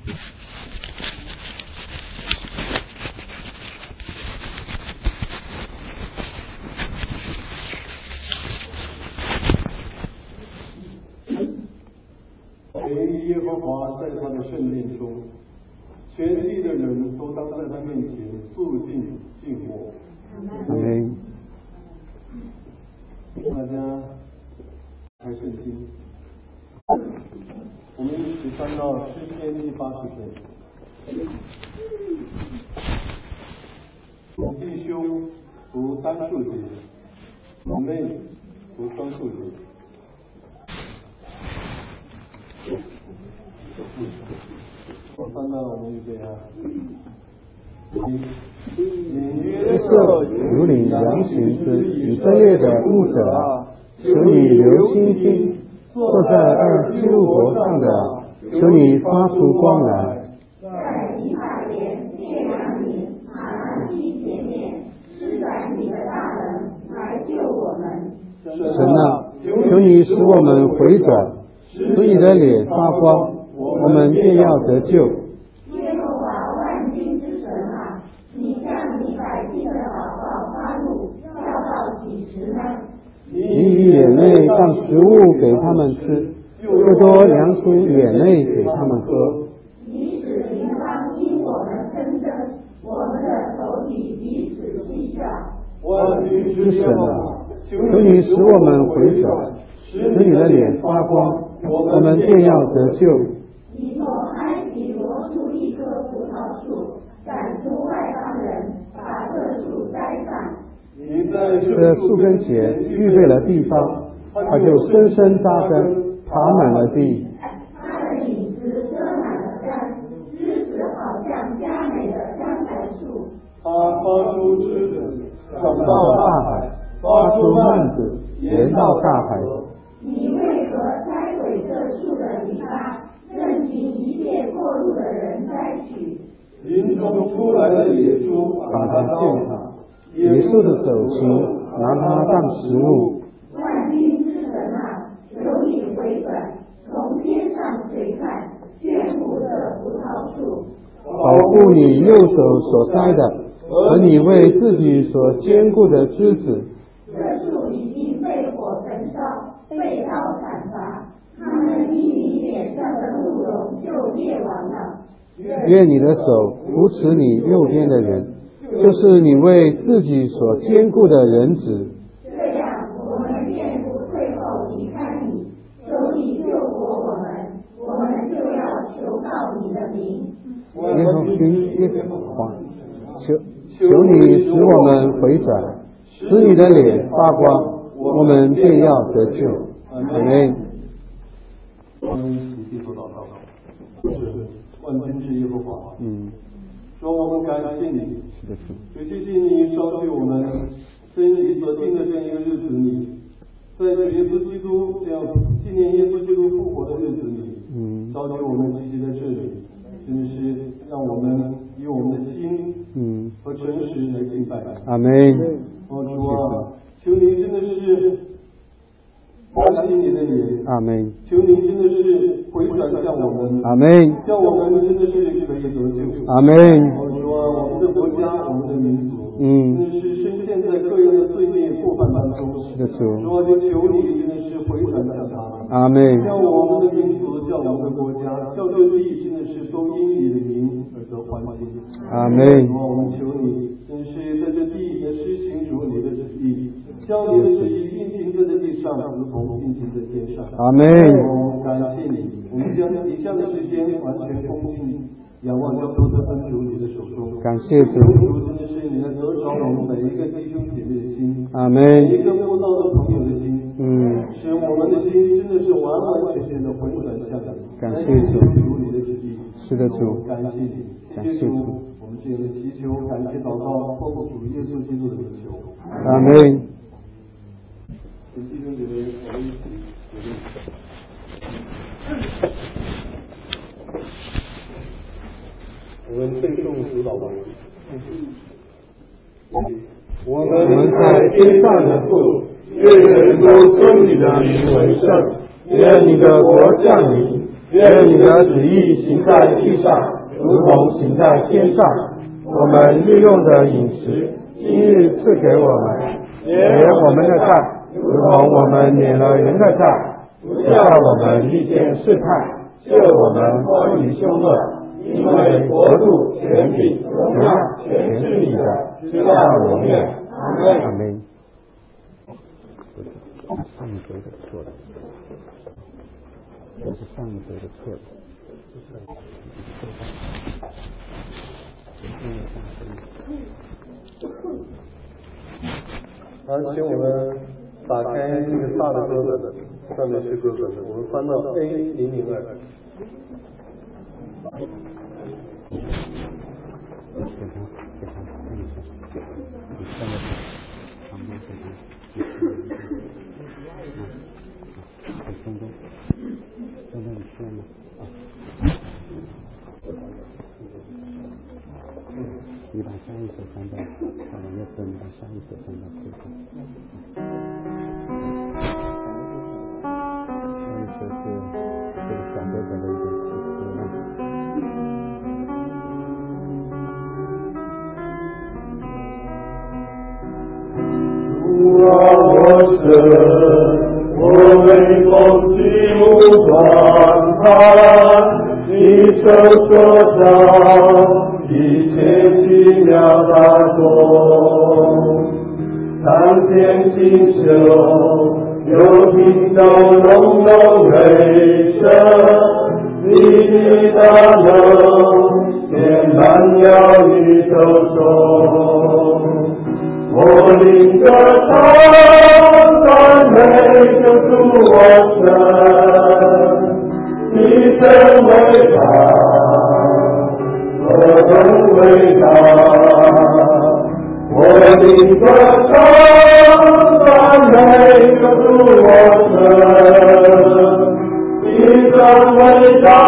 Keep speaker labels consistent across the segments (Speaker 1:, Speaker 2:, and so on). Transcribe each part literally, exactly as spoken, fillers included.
Speaker 1: 唯耶和华在他的圣殿中，全地的人都当在他面前肃静静默。
Speaker 2: 阿门。
Speaker 1: 大家开圣经，我们一起翻到诗篇第八十篇。弟兄读单数节，姊妹读双数节。我翻到我们预备啊。
Speaker 2: 约瑟如领羊群之以色列的牧者啊，求你留心听，坐在二基路伯上的啊，求你发出光来。
Speaker 3: 在以法莲灭亡你马拉基前面施展你的大能来救我们。
Speaker 2: 神啊，求你使我们回转，使你的脸发光，我们便要得救。
Speaker 3: 耶和华万军之神啊，你向你百姓的祷告发怒，要到几时呢？
Speaker 2: 你以眼泪当食物给他们吃，又多量出眼泪给他们喝。
Speaker 3: 你使邻邦因我们纷争，我们的仇敌彼此嬉笑。
Speaker 1: 万军之神啊，
Speaker 2: 求你使我们回转，使你的脸发光，我们便要得救。
Speaker 3: 你从埃及挪出一棵葡萄树，赶出外邦人，把这树栽上。
Speaker 1: 你在
Speaker 2: 这树根前预备了地方，它就深深扎根，爬满了地。
Speaker 3: 它的影子遮满了山，枝子好像佳美的香柏树。
Speaker 1: 它发出枝子，长
Speaker 2: 到
Speaker 1: 到
Speaker 2: 大海，发出蔓子，连到大海。
Speaker 3: 你为何拆毁这树的篱笆，任凭一切过路的人摘取？
Speaker 1: 林中出来的野猪把它践踏，
Speaker 2: 野兽的走禽拿它当食物。
Speaker 3: 万军之神啊，求你回转，从天上垂看，眷顾这葡萄树，
Speaker 2: 保护你右手所栽的和你为自己所坚固的枝子。
Speaker 3: 这树已经被火焚烧，被刀砍伐，他们因你脸上的怒容就灭亡了。
Speaker 2: 愿你的手扶持你右边的人，就是你为自己所坚固的人子。
Speaker 3: 这样，我们便不退后离开你，求你救活我们，我们就要求告你的名。
Speaker 2: 耶和君耶和华，求求你使我们回转，使你的脸发光，我们便要得救。阿门。
Speaker 1: 我们一起低头祷告，是万军之耶和华。
Speaker 2: 嗯，
Speaker 1: 说我们感谢你，
Speaker 2: 是的，是。
Speaker 1: 就谢谢你召集我们，在你所定的这样一个日子里，在主耶稣基督这样纪念耶稣基督复活的日子里，
Speaker 2: 嗯，
Speaker 1: 召集我们聚集在这里，真的是让我们以我们的心，嗯，和诚实来敬拜。
Speaker 2: 阿门。
Speaker 1: 哦主啊，求你真的是关心你的脸，
Speaker 2: 阿门。
Speaker 1: 求你真的是回转向我们，
Speaker 2: 阿门。
Speaker 1: 叫我们真的是可以得救。
Speaker 2: 阿门。
Speaker 1: 我说我们的国家，我们的民族，
Speaker 2: 嗯，
Speaker 1: 真的是深陷在各样的罪孽过犯当中。
Speaker 2: 是的，主。
Speaker 1: 说就求你真的是回转向他。
Speaker 2: 阿门。
Speaker 1: 叫我们的民族，叫我们的国家，叫这地真的是都因你的名而得欢喜。
Speaker 2: 阿门。
Speaker 1: 说我们求你，真是在这地的施行主你的旨意，将你的旨意运行在这地上，如同运行在天上。
Speaker 2: 阿门。
Speaker 1: 我们感谢你，我们将以下的时间完全恭敬仰望交托在恩主你的手中。
Speaker 2: 感谢主。
Speaker 1: 主真的是你来得着我们每一个弟兄姐妹的心，
Speaker 2: 阿门。
Speaker 1: 每一个慕道的朋友的心，
Speaker 2: 嗯，
Speaker 1: 使我们的心真的是完完全全的回转向你。
Speaker 2: 感谢主。
Speaker 1: 主你的旨意。
Speaker 2: 是的，主。
Speaker 1: 感谢你，
Speaker 2: 感谢主。
Speaker 1: 我们这样的祈求，感谢祷告，奉主耶稣基督的名求。
Speaker 2: 阿门。
Speaker 1: 弟兄姐妹，我们一起努力。我们背诵主祷文。
Speaker 4: 我们在天上的父，愿人都尊你的名为圣，愿你的国降临，
Speaker 2: 愿你的旨意行在地上，如同行在天上。我们日用的饮食，今日赐给我们，免我们的债，如同我们免了人的债，不叫我们遇见试探，救我们脱离凶恶。因为国度、权柄、荣耀，全是你的，直到永远。阿们。上一回的错了，这是上一回的错了。
Speaker 1: 好，请我们打开那个大的歌本，上面是歌本，我们翻到 A 零零二。
Speaker 2: 你把下一首翻到，把两个字，你把下一首翻到最后。下一首是这个小歌本的一个起歌呢。
Speaker 4: 主啊，我神，我每逢举目观看，你手所造一切奇妙大作，苍天星宿，有听到隆隆雷声，你的大能遍满了宇宙中。我领着他赞美救主我神，你真伟大，何等伟大！我领着他赞美救主我神，你真伟大，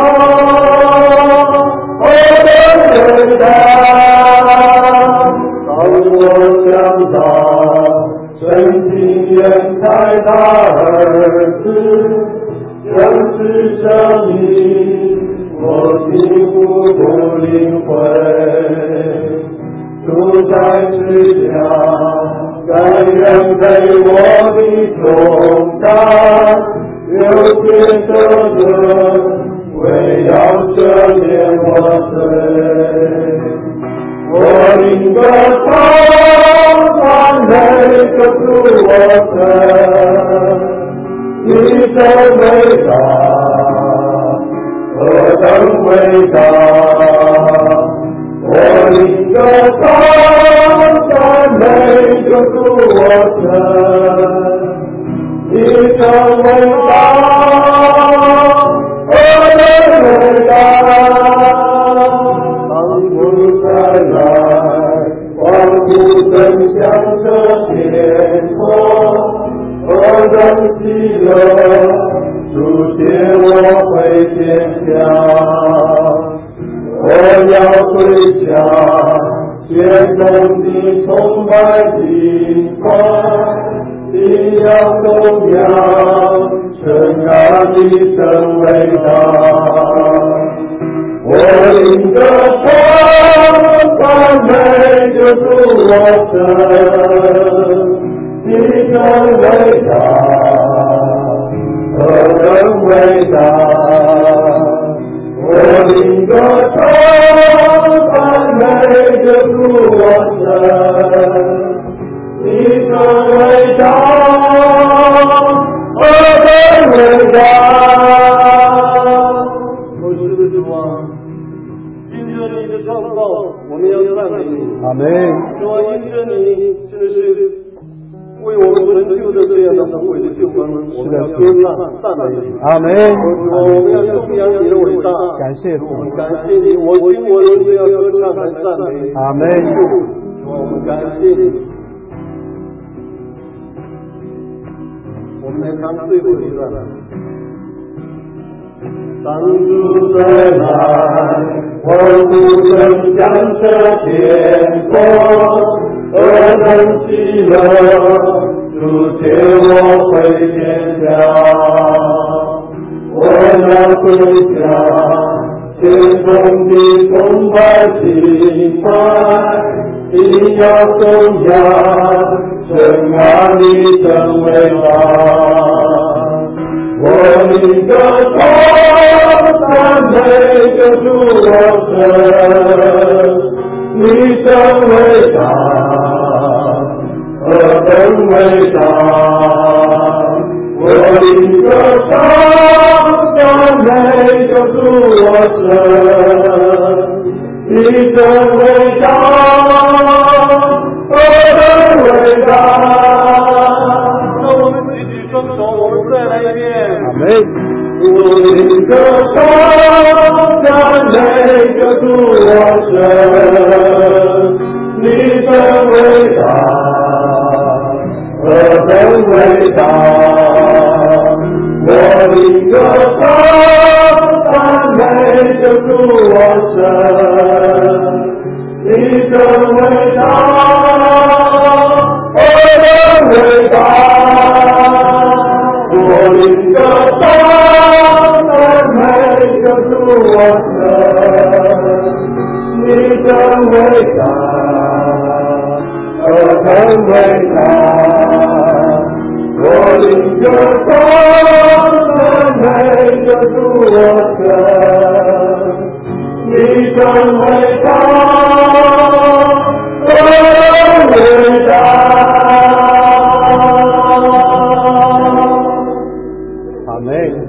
Speaker 4: 何等伟大！当我想到神经元太大儿子真是生命，我心不不灵魂，主在世家，甘愿给我的重担，有些责任，为要赦免我罪。我领着他赞美救主我神，你真伟大，何等伟大！我领着他赞美救主我神，你真伟大，何等伟大！再来，光复真向着天空，何等喜乐，主写我回天下。我要跪下，天中的崇拜敬拜，你要颂扬，神啊，你真伟大。我领着他赞美救主我神，你真伟大，何等伟大！我领着他赞美救主我神，你真伟大，何等伟大！创造，我们要赞美你。
Speaker 2: 阿们。
Speaker 1: 主啊，因着你真的是为我们成就的这样的无悔的救恩，我们要歌唱赞美你。
Speaker 2: 阿们。
Speaker 1: 主啊，我们要颂扬你的伟大。
Speaker 2: 感谢主，
Speaker 1: 我们感谢你，我心我灵都要歌唱来赞美你。
Speaker 2: 阿们。
Speaker 1: 主啊，我们感谢你。我们来唱最后一段。当主再来，我不能向着天空，何等喜乐，主接我回天家。
Speaker 4: 我要归家，天空的澎湃敬拜，你要颂扬，称扬你真伟大。我一个说赞美救主我神，你真伟大，何等伟大！我一个说赞美救主我神，你真伟大，何等伟大！
Speaker 1: 让我们举起双手，我们再来一遍。
Speaker 2: 阿门。
Speaker 4: 我一个说赞美救主我神，你真伟大，何等伟大！我一个说赞美救主我神，你真伟大，何等伟大！我一个说赞美救主我神，你真伟大，何等伟大！我一个说赞美救主我神，你真伟大，何等伟大！
Speaker 2: 阿门。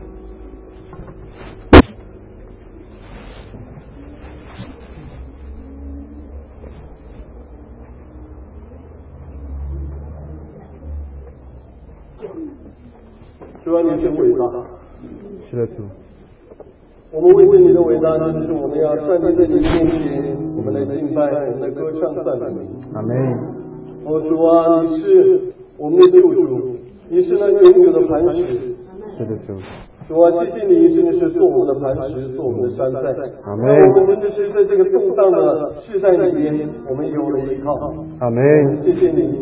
Speaker 1: 主啊，你是伟大。
Speaker 2: 是的，主。
Speaker 1: 我们为你的伟大，就是我们要站在你面前，我们来敬拜，我们来歌唱赞美。
Speaker 2: 阿门。
Speaker 1: 哦，主啊，你是我们的救主，你是那永久的磐石。
Speaker 2: 是的，主。
Speaker 1: 主啊，谢谢你，真的是做我们的磐石，做我们的山寨。
Speaker 2: 阿门。
Speaker 1: 我们真的是在这个动荡的世代里面，我们有了依靠。
Speaker 2: 阿门。
Speaker 1: 谢谢你。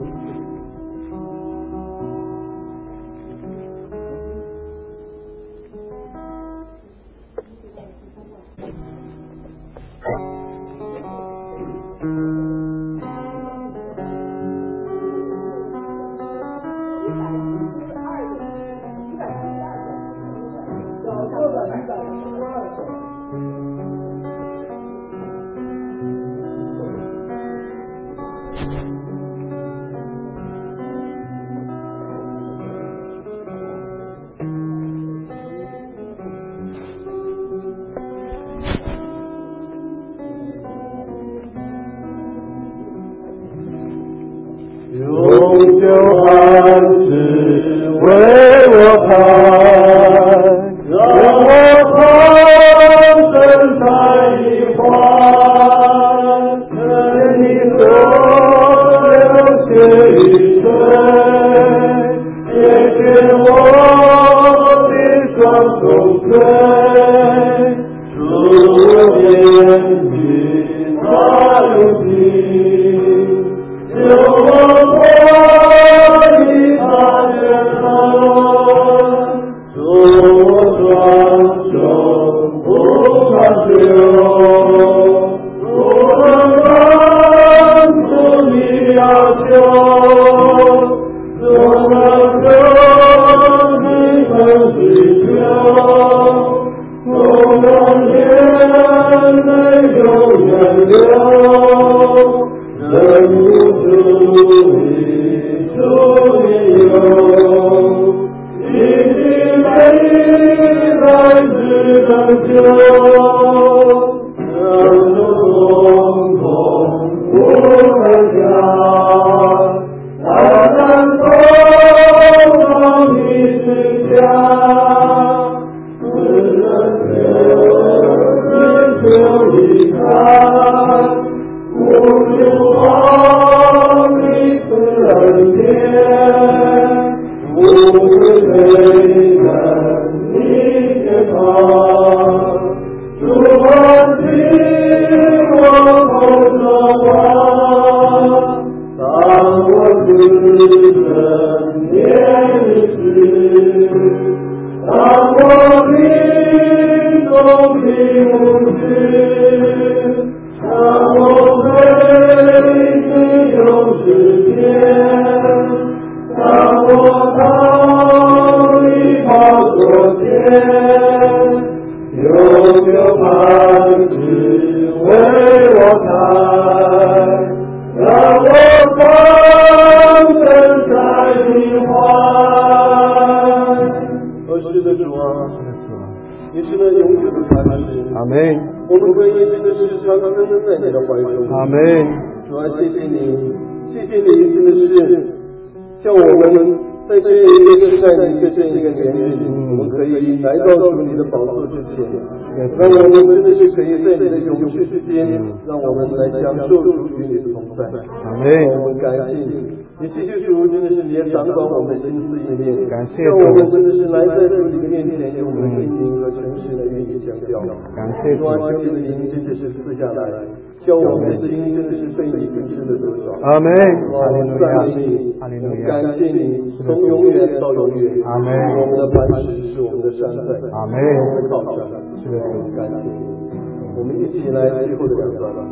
Speaker 4: 永久安置为我开，让我放声在一怀，任你所流血与水，解决我的双重罪，主怜悯他如今。有我过一他人恩，主我双手不长久，不能满足你要求，不能救你们追求，不能眼泪永远流。人不足你主也有，一定来自拯救，人中共同不能讲，单单走到你之家，只能留就一看。无主望你慈恩典，无愧对人你解放，主欢喜我口中话，当我自身念你时，当我牧师，让我可以用时间，让我到你宝座前，永久磐石为我开，让我放身在你怀。
Speaker 1: 而是的主啊，你是那永久的磐石。
Speaker 2: 阿门。
Speaker 1: 我们可以真的是常常深深在你的怀中。
Speaker 2: 阿门。
Speaker 1: 主啊，谢谢你，谢谢你，真的是叫我们在这一个时代里，在这一个年日，我们可以来到主你的宝座之前，让我们真的是可以在你的永续之间，让我们来享受主与你的同在。
Speaker 2: 阿门。
Speaker 1: 我们感谢你。你继续主，真的是你也掌管我们的心思意念，
Speaker 2: 感谢
Speaker 1: 让我们真的是来在主你的面前，用我们的心灵和诚实来与你相交。
Speaker 2: 感谢主，
Speaker 1: 主啊，求你的灵真的是赐下来，叫我们的心真的是被你更深的得着。
Speaker 2: 阿门。
Speaker 1: 我们赞美你，
Speaker 2: 哈利路亚，
Speaker 1: 感谢你，从永远到永远。
Speaker 2: 阿门。
Speaker 1: 我们的磐石是我们的山寨，
Speaker 2: 阿门。
Speaker 1: 我们的靠山。
Speaker 2: 是的，
Speaker 1: 感谢你。我们一起来最后的两段吧。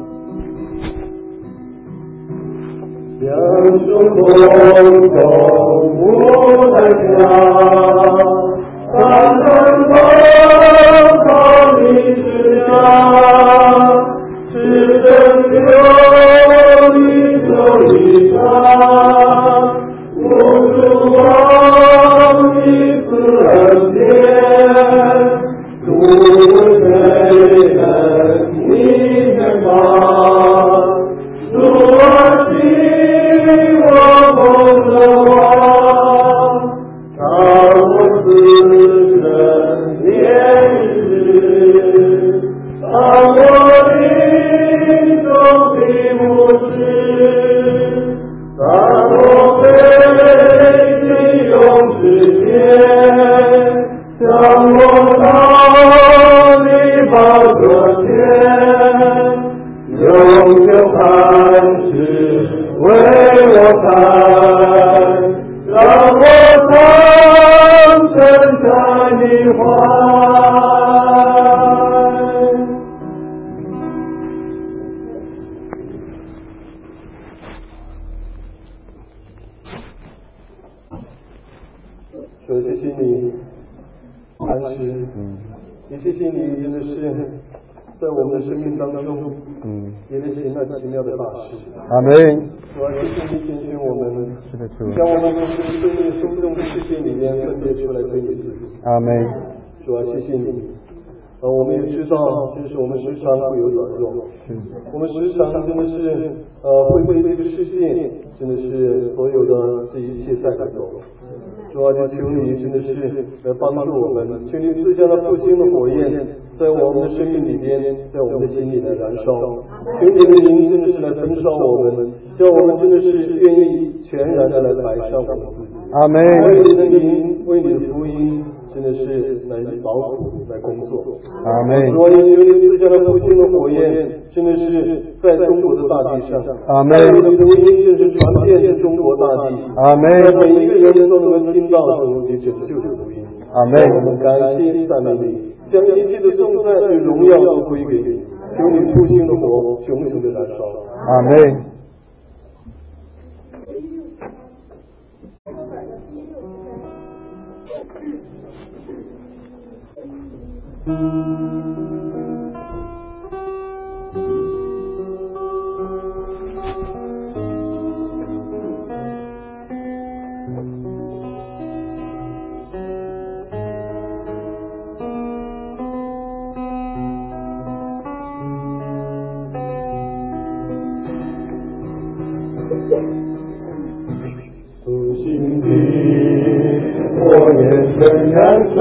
Speaker 4: 两手空空我的家，单单靠靠你之家，是拯救你走一场，我主望你赐恩典，主给人你的光，主啊我梦的王，当我自身年日，当我灵中的牧师，当我背起勇士剑，当我到你宝座前，永久磐石为我开，让我藏身在你怀。
Speaker 1: 主，谢谢你，磐石，也谢谢你，真的是在我们的生命当中，嗯，也能行那奇妙的大事。
Speaker 2: 阿门。
Speaker 1: 主啊，谢谢你拣选我们，
Speaker 2: 是的，主。
Speaker 1: 将我们从生命松动的世界里面分别出来归你自己。
Speaker 2: 阿门。
Speaker 1: 主啊，谢谢你。呃，我们也知道，就是我们时常会有软弱，我们时常真的是呃会为这个世界，真的是所有的这一切在走。主啊，就求你真的是来帮助我们，求你赐下了复兴的火焰，在我们的生命里边，在我们的心里来燃烧。求你的灵真的是来焚烧我们，叫我们真的是愿意全然的来摆上我们自己。
Speaker 2: 阿门。
Speaker 1: 为你的灵，为你的福音，真的是来劳苦来工作。
Speaker 2: 阿门。
Speaker 1: 主啊，也求你赐下了复兴的火焰，真的是在中国的大地上。
Speaker 2: 阿门。
Speaker 1: 你的福音真是传遍中国大地。
Speaker 2: 阿门。
Speaker 1: 让每一个人都能够听到主你拯救的福音。
Speaker 2: 阿门。
Speaker 1: 我们感谢赞美你，将一切的颂赞与荣耀都归给你。求你复兴的火熊熊的燃烧。
Speaker 2: 阿门。
Speaker 4: 主心的火焰正燃烧，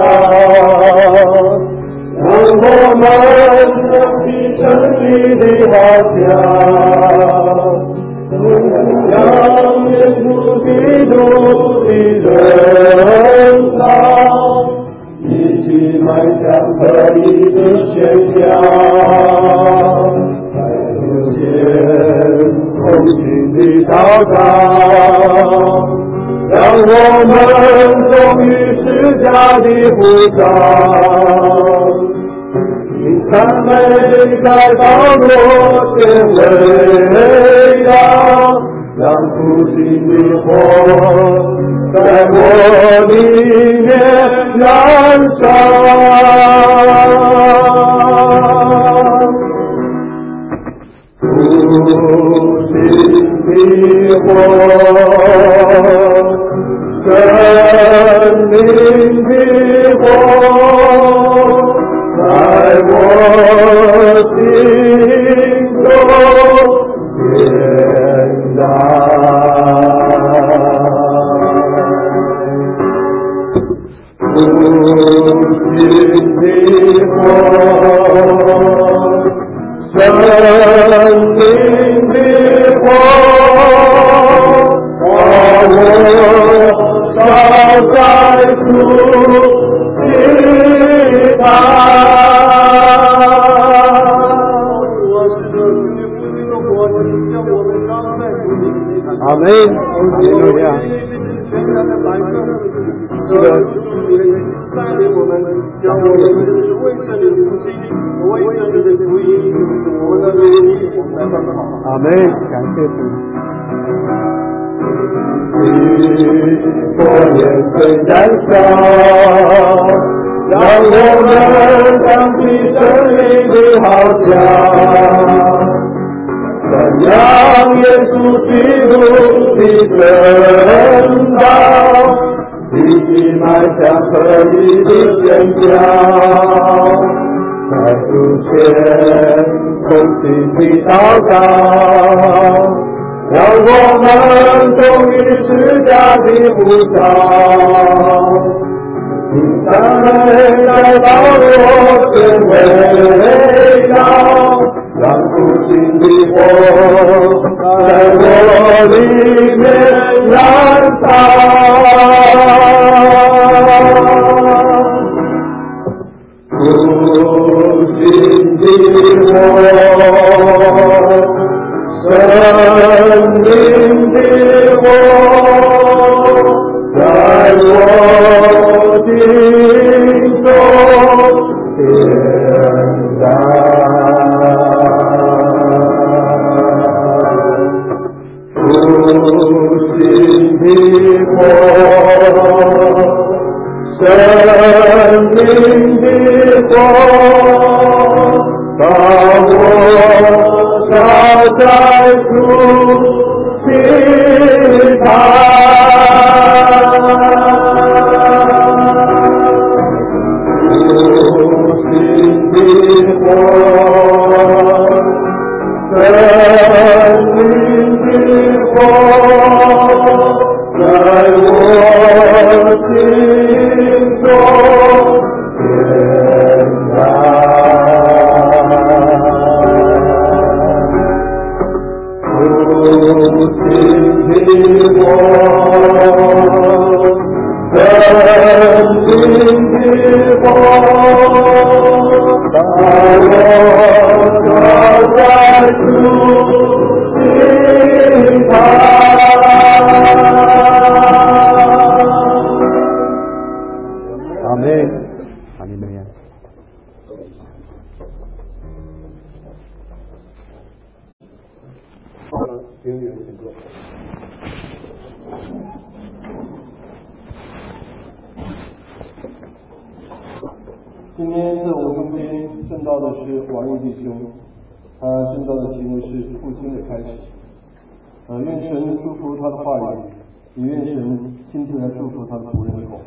Speaker 4: 让我们升起胜利的号角，荣耀耶稣基督的荣耀，一起迈向合一的宣讲，在主前同心的祷告，让我们忠于释迦的呼召，因此赞美在保罗前围绕，让复兴的火在我里面燃烧。复兴的火，生命的火，在我心中点燃。复兴的火，生命的火，把我烧在主的坛。
Speaker 2: 阿门。哈利路亚。
Speaker 1: 这个带领我们，将我们是为着你的福音，为着你的福音，我们的愿意，我们来奔跑。
Speaker 2: 阿门。感谢主。
Speaker 4: 火焰虽燃烧，让我们想起生命的好家，传扬耶稣基督的真道，立即迈向合一的宣教，在主前同心的祷告，让我们忠于释迦的呼召，请赞美在保罗前围绕，让复兴的火在我里面燃烧。复兴的火，生命的火，在我心中点燃。复兴的火，生命的火，把我烧在主的坛。复兴的火，生命的火，在我心中点燃。复兴的火，生命的火，把我烧在主的坛。
Speaker 2: 阿门。哈利路亚。
Speaker 1: 请你们请坐。今天在我中间证道的是王毅弟兄，他证道的题目是复兴的开始。呃，愿神祝福他的话语，也愿神亲自来祝福他的仆人的口。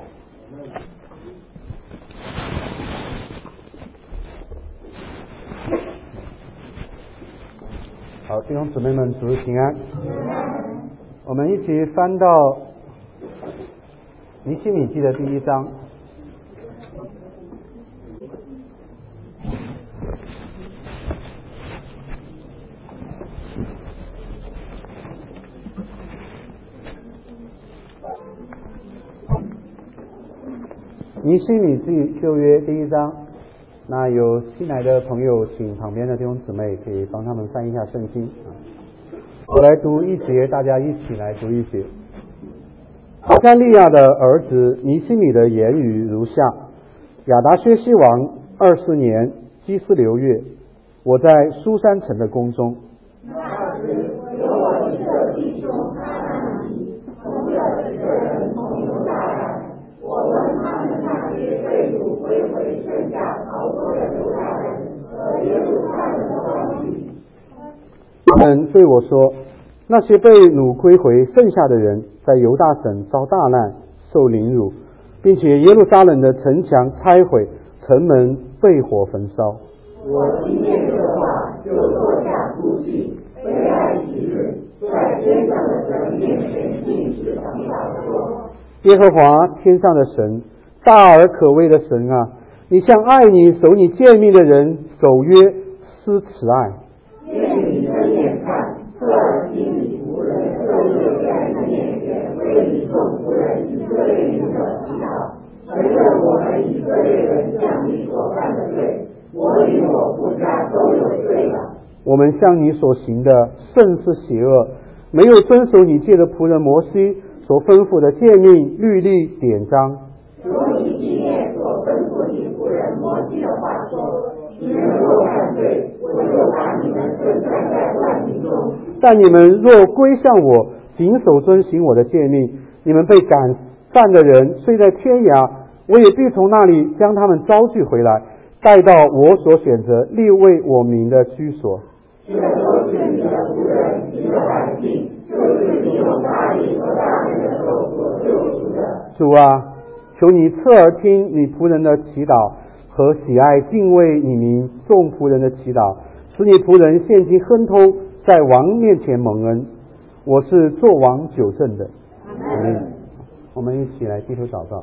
Speaker 2: 好，弟兄姊妹们，主日平安。我们一起翻到尼希米记的第一章。尼希米记旧约第一章，那有新来的朋友，请旁边的弟兄姊妹可以帮他们翻一下圣经。我来读一节，大家一起来读一节。阿干利亚的儿子尼希米的言语如下：亚达薛西王二十年， 基斯流月，我在苏珊城的宫中。
Speaker 3: 那时有我一个弟兄阿纳尼，同有一个人从犹大来，我问他们那些被掳归回剩下逃脱的犹大人和耶路撒冷的关系。
Speaker 2: 他们对我说，那些被掳归回剩下的人在犹大省遭大难，受凌辱，并且耶路撒冷的城墙拆毁，城门被火焚烧。
Speaker 3: 我听见这话，就坐下哭泣，悲哀极日，在天上的神面前禁止祷告说：
Speaker 2: 耶和华天上的神，大而可畏的神啊，你向爱你守你诫命的人守约施慈爱。
Speaker 3: 愿你睁眼看，侧耳听你仆人昼夜在你面前为你众仆人以色列人的祈祷，承认我们以色列人向你所犯的罪，我与我父家都有罪了。
Speaker 2: 我们向你所行的甚是邪恶，没有遵守你借的仆人摩西所吩咐的诫命、律例、典章。
Speaker 3: 如你纪念所吩咐你仆人摩西的话说：你们若犯罪，我就把你们分散在万民中。
Speaker 2: 但你们若归向我，谨守遵行我的诫命，你们被赶散的人睡在天涯，我也必从那里将他们招聚回来，带到我所选择立为我名的居所。
Speaker 3: 这都是你的仆人，你的百姓，就是你用大力和大能的手所救赎的。
Speaker 2: 主啊，求你侧耳听你仆人的祈祷，和喜爱敬畏你名众仆人的祈祷，使你仆人现今亨通，在王面前蒙恩。我是做王久正的。阿们。我们一起来低头祷告。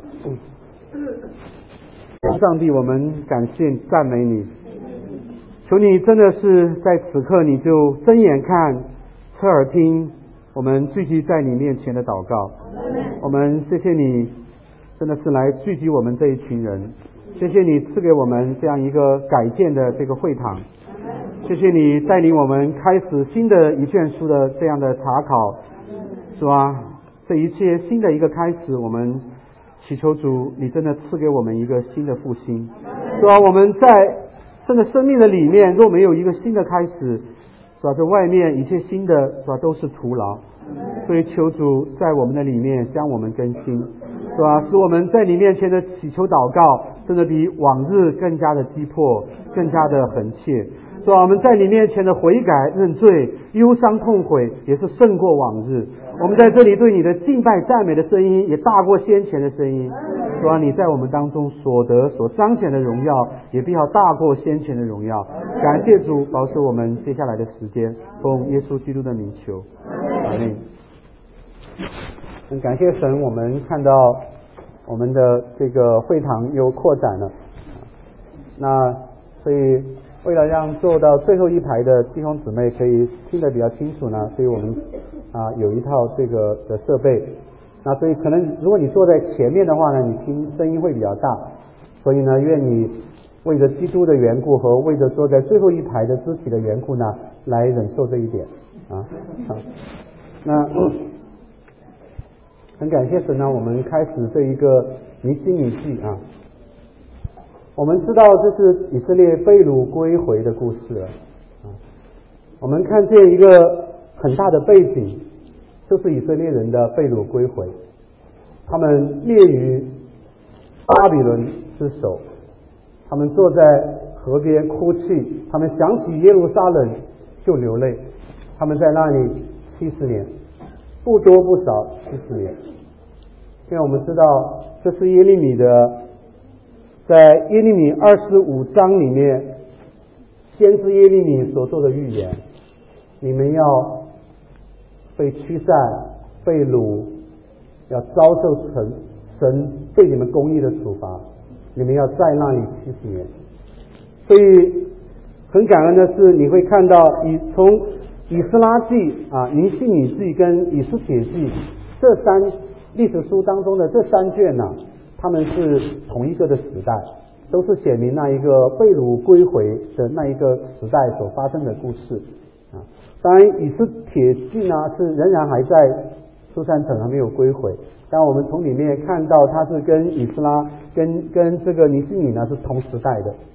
Speaker 2: 上帝，我们感谢赞美你，求你真的是在此刻你就睁眼看，侧耳听我们聚集在你面前的祷告。我们谢谢你真的是来聚集我们这一群人，谢谢你赐给我们这样一个改建的这个会堂，谢谢你带领我们开始新的一卷书的这样的查考。主啊，这一切新的一个开始，我们祈求主你真的赐给我们一个新的复兴。主啊，我们在真的生命的里面若没有一个新的开始，主啊，这外面一切新的主啊都是徒劳。所以求主在我们的里面将我们更新，是吧？使我们在你面前的祈求祷告真的比往日更加的急迫，更加的恳切，是吧？我们在你面前的悔改认罪忧伤痛悔也是胜过往日。我们在这里对你的敬拜赞美的声音也大过先前的声音，是吧？你在我们当中所得所彰显的荣耀也必要大过先前的荣耀。感谢主保守我们接下来的时间，奉耶稣基督的名求，阿们。很感谢神，我们看到我们的这个会堂又扩展了。那所以为了让坐到最后一排的弟兄姊妹可以听得比较清楚呢，所以我们啊有一套这个的设备。那所以可能如果你坐在前面的话呢，你听声音会比较大。所以呢，愿你为着基督的缘故和为着坐在最后一排的肢体的缘故呢，来忍受这一点啊。好，那。很感谢神呢，我们开始这一个尼希米记啊。我们知道这是以色列被掳归回的故事了啊。我们看见一个很大的背景，就是以色列人的被掳归回，他们灭于巴比伦之手，他们坐在河边哭泣，他们想起耶路撒冷就流泪，他们在那里七十年。不多不少七十年，因为我们知道这是耶利米的，在耶利米二十五章里面，先知耶利米所做的预言，你们要被驱散、被掳，要遭受神神对你们公义的处罚，你们要在那里七十年。所以很感恩的是，你会看到以从以斯拉记啊、尼希米记跟以斯帖记这三历史书当中的这三卷呢、啊，他们是同一个的时代，都是写明那一个被掳归回的那一个时代所发生的故事啊。当然，以斯帖记呢是仍然还在苏珊城还没有归回，但我们从里面看到它是跟以斯拉跟跟这个尼希米呢是同时代的啊。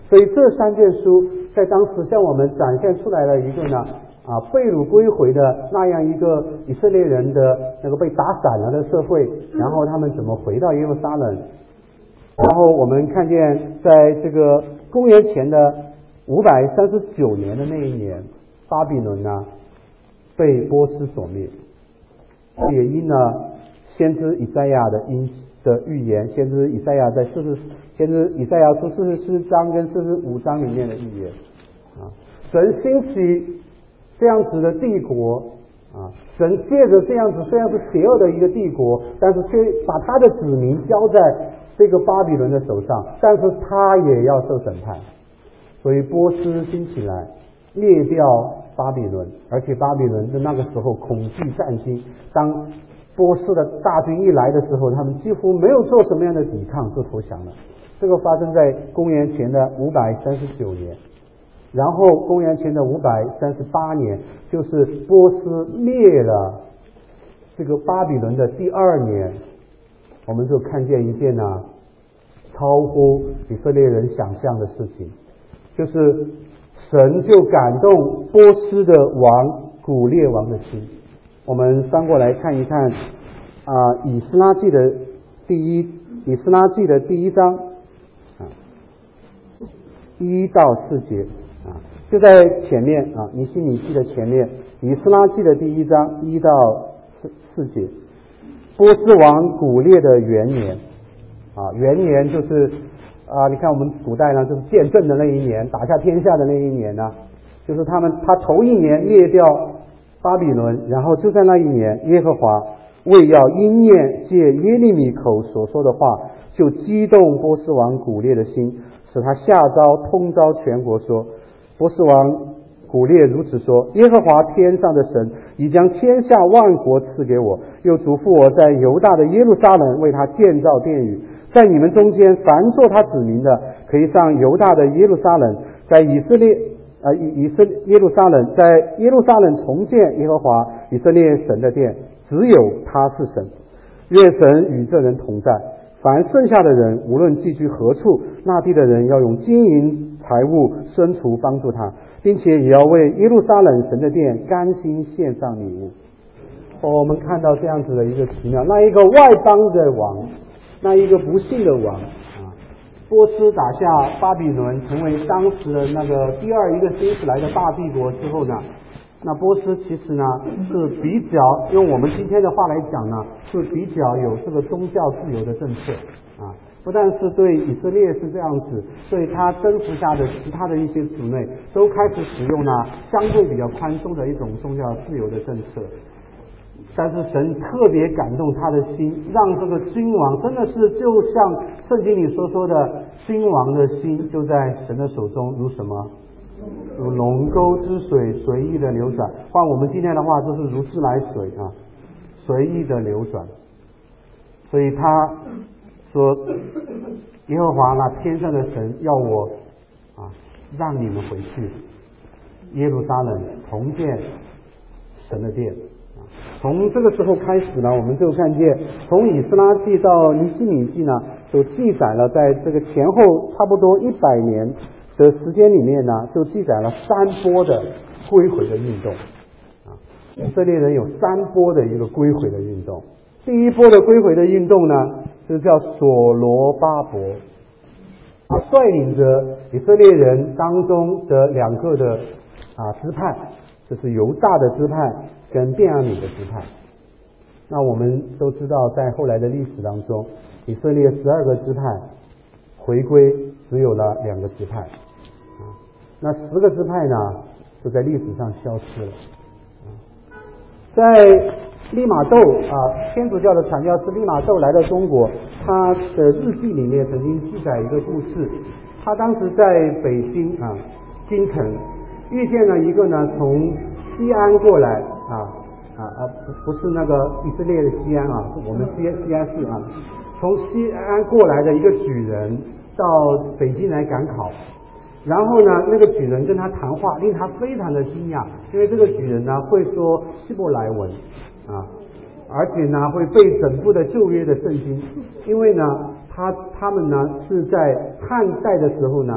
Speaker 5: 所以这三卷书在当时向我们展现出来了一个呢啊被掳归回的那样一个以色列人的那个被打散了的社会，然后他们怎么回到耶路撒冷。然后我们看见在这个公元前的五百三十九年的那一年，巴比伦呢被波斯所灭，也因呢先知以赛亚的因的预言，先知以赛亚在四十先知以赛亚书四十四章跟四十五章里面的预言啊，神兴起这样子的帝国啊，神借着这样子虽然是邪恶的一个帝国，但是却把他的子民交在这个巴比伦的手上，但是他也要受审判。所以波斯兴起来灭掉巴比伦，而且巴比伦的那个时候恐惧战惊，当波斯的大军一来的时候，他们几乎没有做什么样的抵抗就投降了。这个发生在公元前的五百三十九年，然后公元前的五百三十八年，就是波斯灭了这个巴比伦的第二年，我们就看见一件呢超乎以色列人想象的事情，就是神就感动波斯的王古列王的心。我们翻过来看一看啊，以斯拉记的第一以斯拉记的第一章啊，一到四节啊，就在前面啊，尼希米记的前面，以斯拉记的第一章一到四四节，波斯王古列的元年啊，元年就是啊，你看我们古代呢，就是见证的那一年，打下天下的那一年呢，就是他们他头一年灭掉巴比伦，然后就在那一年，耶和华为要应验借耶利米口所说的话，就激动波斯王古列的心，使他下诏通召全国说，波斯王古列如此说，耶和华天上的神已将天下万国赐给我，又嘱咐我在犹大的耶路撒冷为他建造殿宇，在你们中间凡做他子民的，可以上犹大的耶路撒冷，在以色列呃以色耶路撒冷，在耶路撒冷重建耶和华以色列神的殿，只有他是神。愿神与这人同在，凡剩下的人无论寄居何处，那地的人要用金银财物牲畜帮助他，并且也要为耶路撒冷神的殿甘心献上礼物。哦，我们看到这样子的一个奇妙，那一个外邦的王，那一个不幸的王啊，波斯打下巴比伦，成为当时的那个第二一个兴起来的大帝国之后呢，那波斯其实呢是比较用我们今天的话来讲呢，是比较有这个宗教自由的政策啊，不但是对以色列是这样子，对他征服下的其他的一些族内都开始使用呢相对比较宽松的一种宗教自由的政策。但是神特别感动他的心，让这个君王真的是就像圣经里所说的，君王的心就在神的手中，如什么？如龙沟之水随意的流转。换我们今天的话，就是如自来水啊，随意的流转。所以他说，耶和华那天上的神要我啊，让你们回去耶路撒冷重建神的殿。从这个时候开始呢，我们就看见从以斯拉记到尼希米记呢，就记载了在这个前后差不多一百年的时间里面呢，就记载了三波的归回的运动啊，以色列人有三波的一个归回的运动。第一波的归回的运动呢，就叫所罗巴伯，啊，率领着以色列人当中的两个的啊支派，就是犹大的支派跟便雅悯的支派。那我们都知道，在后来的历史当中，以色列十二个支派回归只有了两个支派，啊，那十个支派呢，就在历史上消失了。啊，在利玛窦啊，天主教的传教士利玛窦来到中国，他的日记里面曾经记载一个故事。他当时在北京啊，京城遇见了一个呢从西安过来啊啊啊不不是那个以色列的西安啊，是我们西西安市啊，从西安过来的一个举人到北京来赶考。然后呢，那个举人跟他谈话，令他非常的惊讶，因为这个举人呢会说希伯来文啊，而且呢会背整部的旧约的圣经，因为呢他他们呢是在汉代的时候呢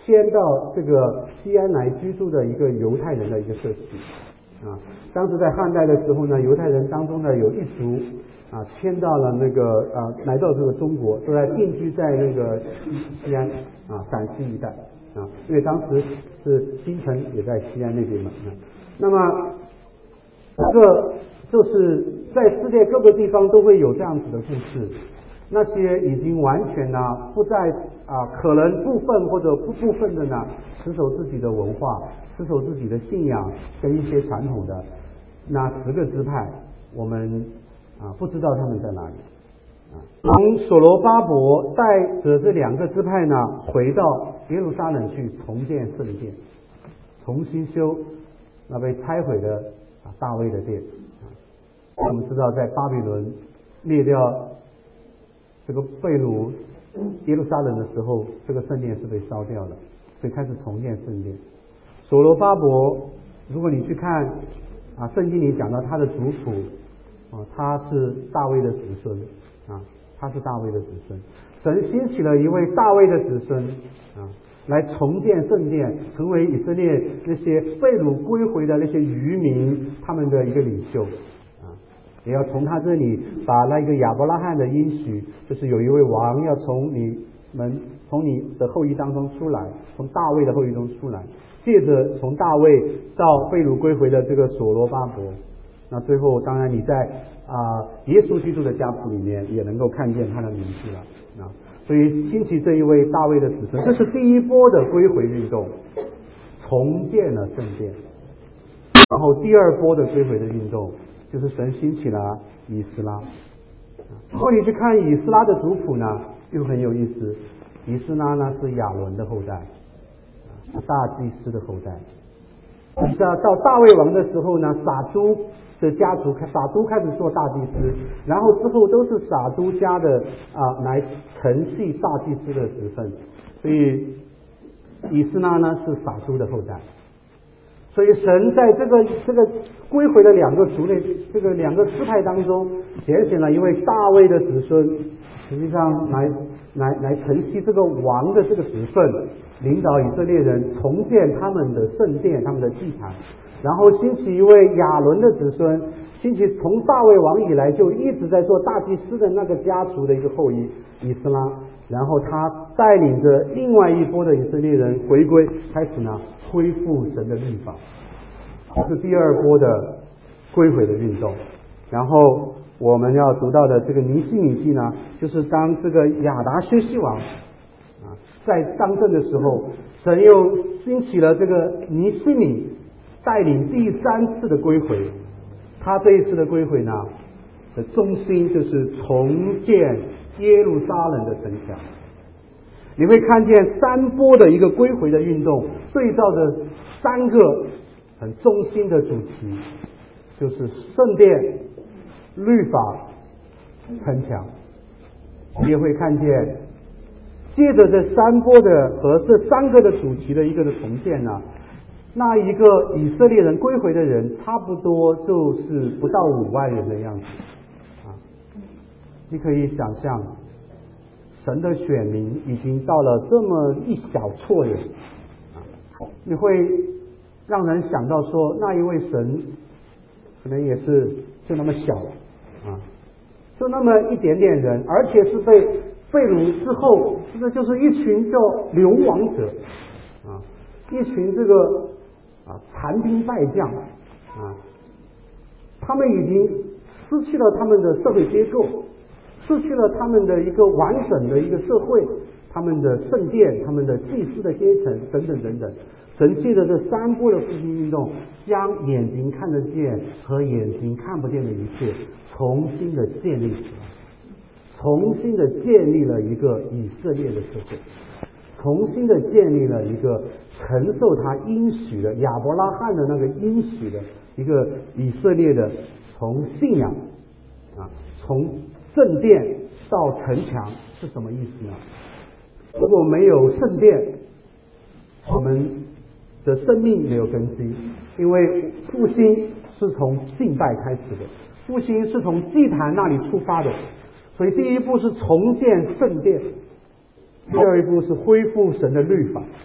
Speaker 5: 迁到这个西安来居住的一个犹太人的一个社区啊。当时在汉代的时候呢，犹太人当中呢有一族啊迁到了那个啊来到这个中国，都在定居在那个西西安啊陕西一带啊，因为当时是京城也在西安那边嘛。那么这个就是在世界各个地方都会有这样子的故事。那些已经完全呢不再啊，可能部分或者不部分的呢持守自己的文化，持守自己的信仰跟一些传统的那十个支派，我们啊不知道他们在哪里啊。从所罗巴伯带着这两个支派呢回到耶路撒冷去重建圣殿，重新修那被拆毁的啊大卫的殿啊。我们知道在巴比伦灭掉这个被掳耶路撒冷的时候，这个圣殿是被烧掉了，所以开始重建圣殿。所罗巴伯，如果你去看啊，圣经里讲到他的族谱啊，他是大卫的子孙啊，他是大卫的子孙。神兴起了一位大卫的子孙啊，来重建圣殿，成为以色列那些被掳归回的那些渔民他们的一个领袖。也要从他这里把那个亚伯拉罕的应许，就是有一位王要从你们从你的后裔当中出来，从大卫的后裔中出来，借着从大卫到被掳归回的这个所罗巴伯，那最后当然你在啊、呃、耶稣基督的家谱里面也能够看见他的名字了啊。所以兴起这一位大卫的子孙，这是第一波的归回运动，重建了圣殿。然后第二波的归回的运动，就是神兴起了以斯拉。如果你去看以斯拉的族谱呢，又很有意思。以斯拉呢是亚伦的后代，是大祭司的后代。到到大卫王的时候呢，撒都的家族，撒都开始做大祭司，然后之后都是撒都家的啊来承继大祭司的职分。所以以斯拉呢是撒都的后代。所以神在这个这个归回的两个族类，这个两个支派当中，拣选了一位大卫的子孙，实际上来来来承袭这个王的这个职分，领导以色列人重建他们的圣殿、他们的祭坛，然后兴起一位亚伦的子孙，兴起从大卫王以来就一直在做大祭司的那个家族的一个后裔以斯拉，然后他带领着另外一波的以色列人回归，开始呢恢复神的律法，这是第二波的归回的运动。然后我们要读到的这个尼希米记呢，就是当这个亚达薛西王啊在当政的时候，神又兴起了这个尼希米带领第三次的归回。他这一次的归回呢的中心就是重建耶路撒冷的城墙。你会看见三波的一个归回的运动，对照着三个很中心的主题，就是圣殿、律法、城墙。你也会看见借着这三波的和这三个的主题的一个的重建呢，那一个以色列人归回的人差不多就是不到五万人的样子啊。你可以想象神的选民已经到了这么一小撮人啊，你会让人想到说，那一位神可能也是就那么小啊，就那么一点点人，而且是被被掳之后，这就是一群叫流亡者啊，一群这个啊残兵败将啊，他们已经失去了他们的社会结构，失去了他们的一个完整的一个社会，他们的圣殿、他们的祭司的阶层等等等等。神借着这三波的复兴运动，将眼睛看得见和眼睛看不见的一切重新的建立起来，重新的建立了一个以色列的社会，重新的建立了一个承受他应许的亚伯拉罕的那个应许的一个以色列的，从信仰啊，从圣殿到城墙是什么意思呢？如果没有圣殿，我们的生命没有根基，因为复兴是从敬拜开始的，复兴是从祭坛那里出发的，所以第一步是重建圣殿，第二一步是恢复神的律法，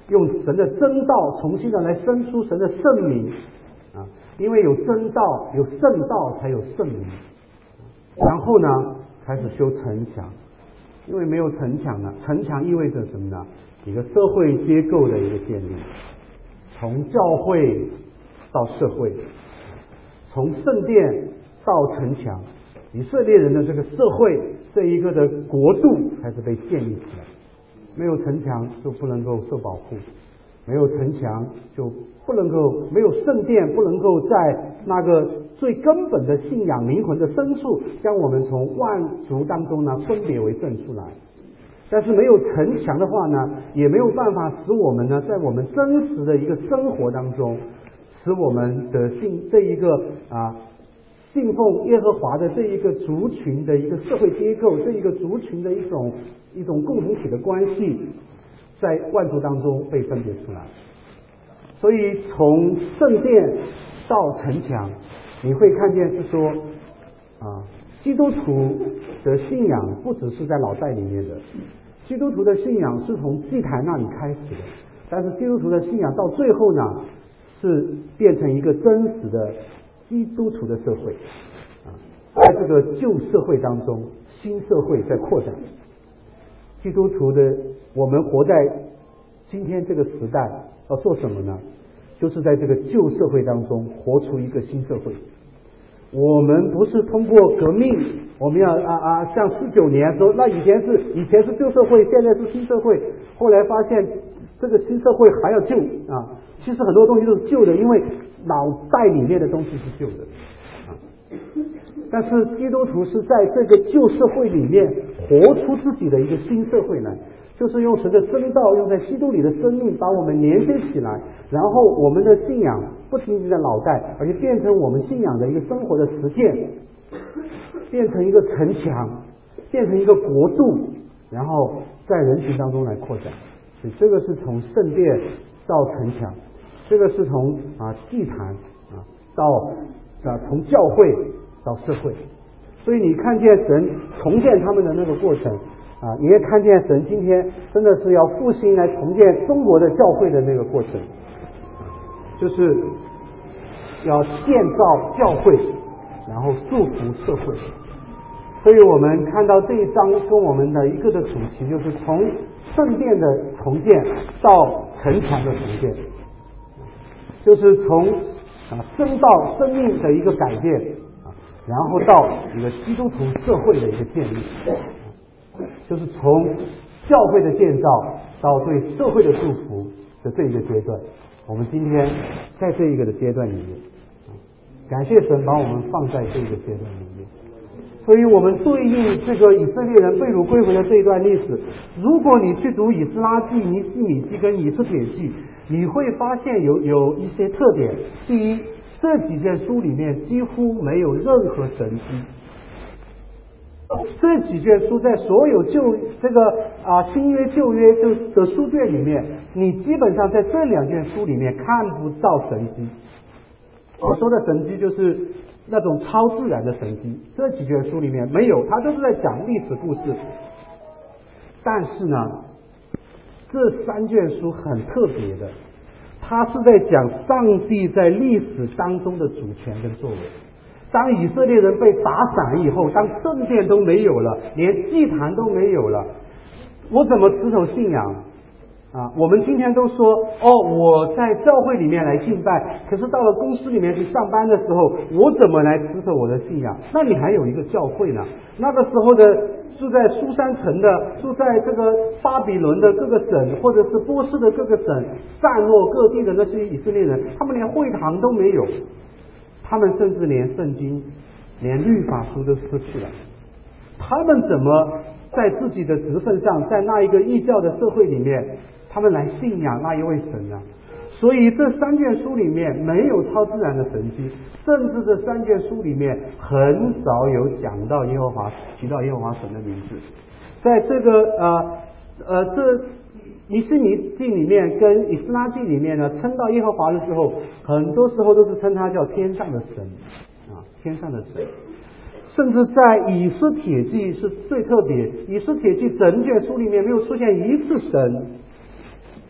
Speaker 5: 用神的真道重新的来生出神的圣名啊，因为有真道有圣道才有圣名。然后呢开始修城墙，因为没有城墙呢，城墙意味着什么呢？一个社会结构的一个建立，从教会到社会，从圣殿到城墙，以色列人的这个社会这一个的国度开始被建立起来。没有城墙就不能够受保护，没有城墙就不能够，没有圣殿不能够在那个最根本的信仰灵魂的深处将我们从万族当中呢分别为圣出来。但是没有城墙的话呢，也没有办法使我们呢在我们真实的一个生活当中，使我们的信这一个啊信奉耶和华的这一个族群的一个社会结构，这一个族群的一种一种共同体的关系，在万族当中被分别出来。所以从圣殿到城墙，你会看见是说啊，基督徒的信仰不只是在脑袋里面的，基督徒的信仰是从祭坛那里开始的，但是基督徒的信仰到最后呢，是变成一个真实的基督徒的社会啊，在这个旧社会当中，新社会在扩展。基督徒的我们活在今天这个时代要做什么呢？就是在这个旧社会当中活出一个新社会。我们不是通过革命，我们要啊啊像四九年说，那以前是以前是旧社会，现在是新社会，后来发现这个新社会还要旧啊。其实很多东西都是旧的，因为脑袋里面的东西是旧的啊。但是基督徒是在这个旧社会里面活出自己的一个新社会来，就是用神的真道，用在基督里的生命把我们连接起来，然后我们的信仰不仅仅在脑袋，而且变成我们信仰的一个生活的实践，变成一个城墙，变成一个国度，然后在人群当中来扩展。所以这个是从圣殿到城墙，这个是从啊祭坛啊到啊从教会到社会。所以你看见神重建他们的那个过程啊，你也看见神今天真的是要复兴来重建中国的教会的那个过程，就是要建造教会，然后祝福社会。所以我们看到这一章跟我们的一个的主题就是从圣殿的重建到城墙的重建，就是从啊真道生命的一个改变啊，然后到一个基督徒社会的一个建立，就是从教会的建造到对社会的祝福的这一个阶段。我们今天在这一个的阶段里面，感谢神把我们放在这个阶段里面。所以我们对应这个以色列人被掳归回的这一段历史，如果你去读以斯拉记、尼希米记跟以斯帖记，你会发现有有一些特点。第一，这几卷书里面几乎没有任何神迹。这几卷书在所有旧这个啊新约旧约就的书卷里面，你基本上在这两卷书里面看不到神迹。我说的神迹就是那种超自然的神迹，这几卷书里面没有，它都是在讲历史故事。但是呢，这三卷书很特别的，它是在讲上帝在历史当中的主权跟作为。当以色列人被打散以后，当圣殿都没有了，连祭坛都没有了，我怎么持守信仰啊？我们今天都说哦，我在教会里面来敬拜，可是到了公司里面去上班的时候，我怎么来持守我的信仰？那你还有一个教会呢？那个时候的住在苏珊城的，住在这个巴比伦的各个省，或者是波斯的各个省，散落各地的那些以色列人，他们连会堂都没有，他们甚至连圣经、连律法书都失去了。他们怎么在自己的职分上，在那一个异教的社会里面，他们来信仰那一位神呢？所以这三卷书里面没有超自然的神迹，甚至这三卷书里面很少有讲到耶和华，提到耶和华神的名字。在这个呃呃这尼希米记里面跟以斯拉记里面呢，称到耶和华的时候，很多时候都是称他叫天上的神啊，天上的神。甚至在以斯帖记是最特别，以斯帖记整卷书里面没有出现一次神，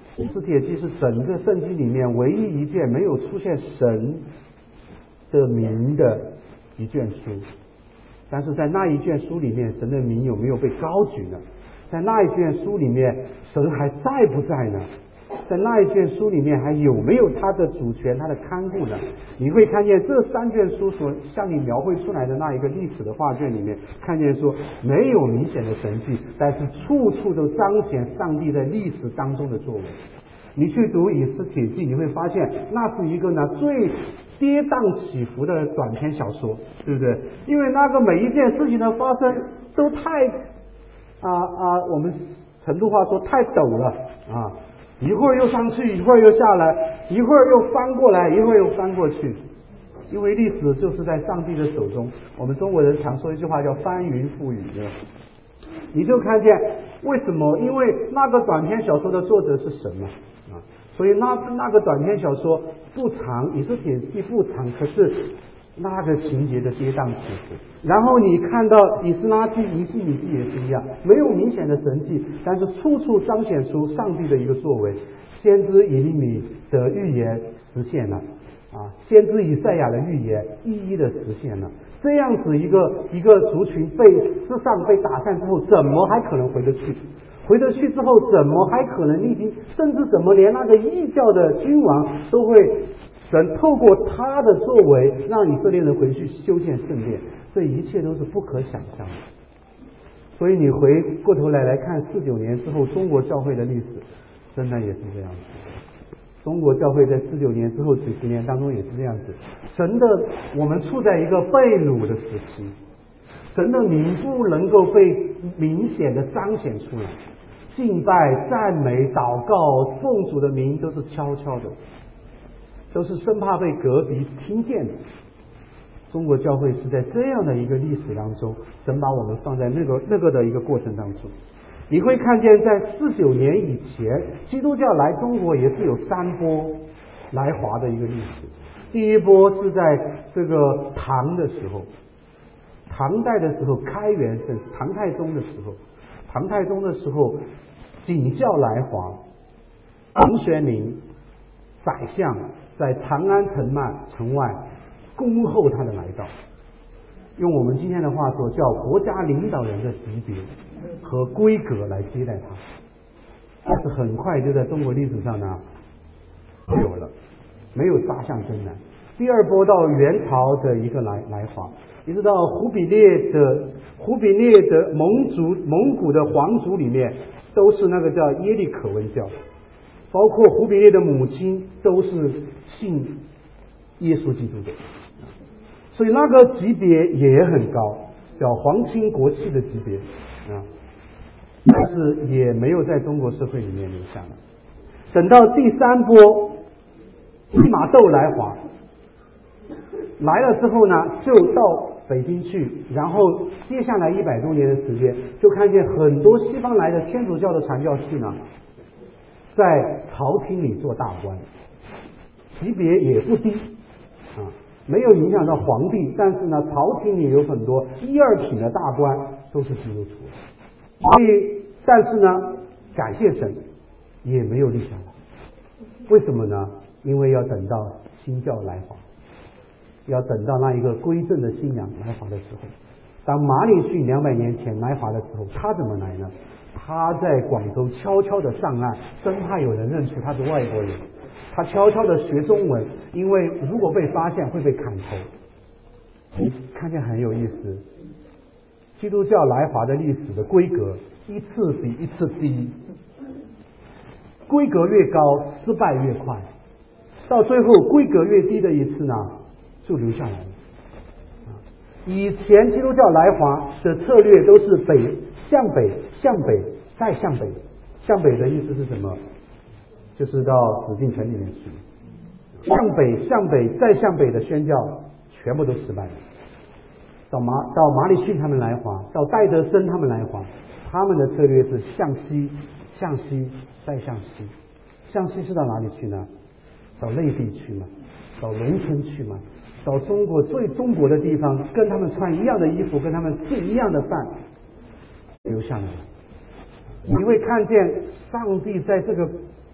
Speaker 5: 以斯帖记是整个圣经里面唯一一卷没有出现神的名的一卷书，但是在那一卷书里面，神的名有没有被高举呢？在那一卷书里面，神还在不在呢？在那一卷书里面还有没有他的主权、他的看顾呢？你会看见这三卷书所向你描绘出来的那一个历史的画卷里面，看见说没有明显的神迹，但是处处都彰显上帝在历史当中的作为。你去读以斯帖记，你会发现那是一个呢最跌宕起伏的短篇小说，对不对？因为那个每一件事情的发生都太啊啊，我们成都话说太陡了啊。一会儿又上去，一会儿又下来，一会儿又翻过来，一会儿又翻过去。因为历史就是在上帝的手中。我们中国人常说一句话叫翻云覆雨，对吧？你就看见为什么？因为那个短篇小说的作者是神嘛啊，所以那那个短篇小说不长，以斯帖记不长，可是那个情节的跌宕起伏。然后你看到以斯拉记、尼希米记也是一样，没有明显的神迹，但是处处彰显出上帝的一个作为。先知以利米的预言实现了啊，先知以赛亚的预言一一的实现了。这样子一个一个族群被世上被打散之后，怎么还可能回得去？回得去之后，怎么还可能立即？甚至怎么连那个异教的君王都会神透过他的作为，让以色列人回去修建圣殿？这一切都是不可想象的。所以你回过头来来看四九年之后中国教会的历史，真的也是这样子。中国教会在四九年之后几十年当中也是这样子。神的，我们处在一个被掳的时期，神的名不能够被明显的彰显出来，敬拜、赞美、祷告、奉主的名都是悄悄的，都是生怕被隔壁听见的。中国教会是在这样的一个历史当中，神把我们放在那个那个的一个过程当中。你会看见在四九年以前，基督教来中国也是有三波来华的一个历史。第一波是在这个唐的时候，唐代的时候，开元盛，唐太宗的时候，唐太宗的时候，景教来华，王玄龄宰相在长安城外城外恭候他的来到，用我们今天的话说，叫国家领导人的级别和规格来接待他。但是很快就在中国历史上呢有了，没有杀向征南。第二波到元朝的一个来来华，一直到忽必烈的忽必烈的蒙族蒙古的皇族里面都是那个叫耶利可温教，包括忽必烈的母亲都是信耶稣基督的，所以那个级别也很高，叫皇亲国戚的级别啊，但是也没有在中国社会里面留下来。等到第三波骑马窦来华来了之后呢，就到北京去，然后接下来一百多年的时间，就看见很多西方来的天主教的传教士呢，在朝廷里做大官，级别也不低啊，没有影响到皇帝，但是呢，朝廷里有很多一二品的大官都是基督徒，所以，但是呢，感谢神，也没有立下来。为什么呢？因为要等到新教来华，要等到那一个归正的信仰来华的时候。当马礼逊两百年前来华的时候，他怎么来呢？他在广州悄悄的上岸，生怕有人认出他是外国人。他悄悄的学中文，因为如果被发现会被砍头。你看见很有意思，基督教来华的历史的规格一次比一次低，规格越高失败越快，到最后规格越低的一次呢就留下来了。以前基督教来华的策略都是北向北向北再向北，向北的意思是什么？就是到紫禁城里面去，向北向北再向北的宣教全部都失败了。到马到马礼逊他们来华，到戴德生他们来华，他们的策略是向西向西再向西。向西是到哪里去呢？到内地去嘛，到农村去嘛，到中国最中国的地方，跟他们穿一样的衣服，跟他们吃一样的饭，留下来了。你会看见上帝在这个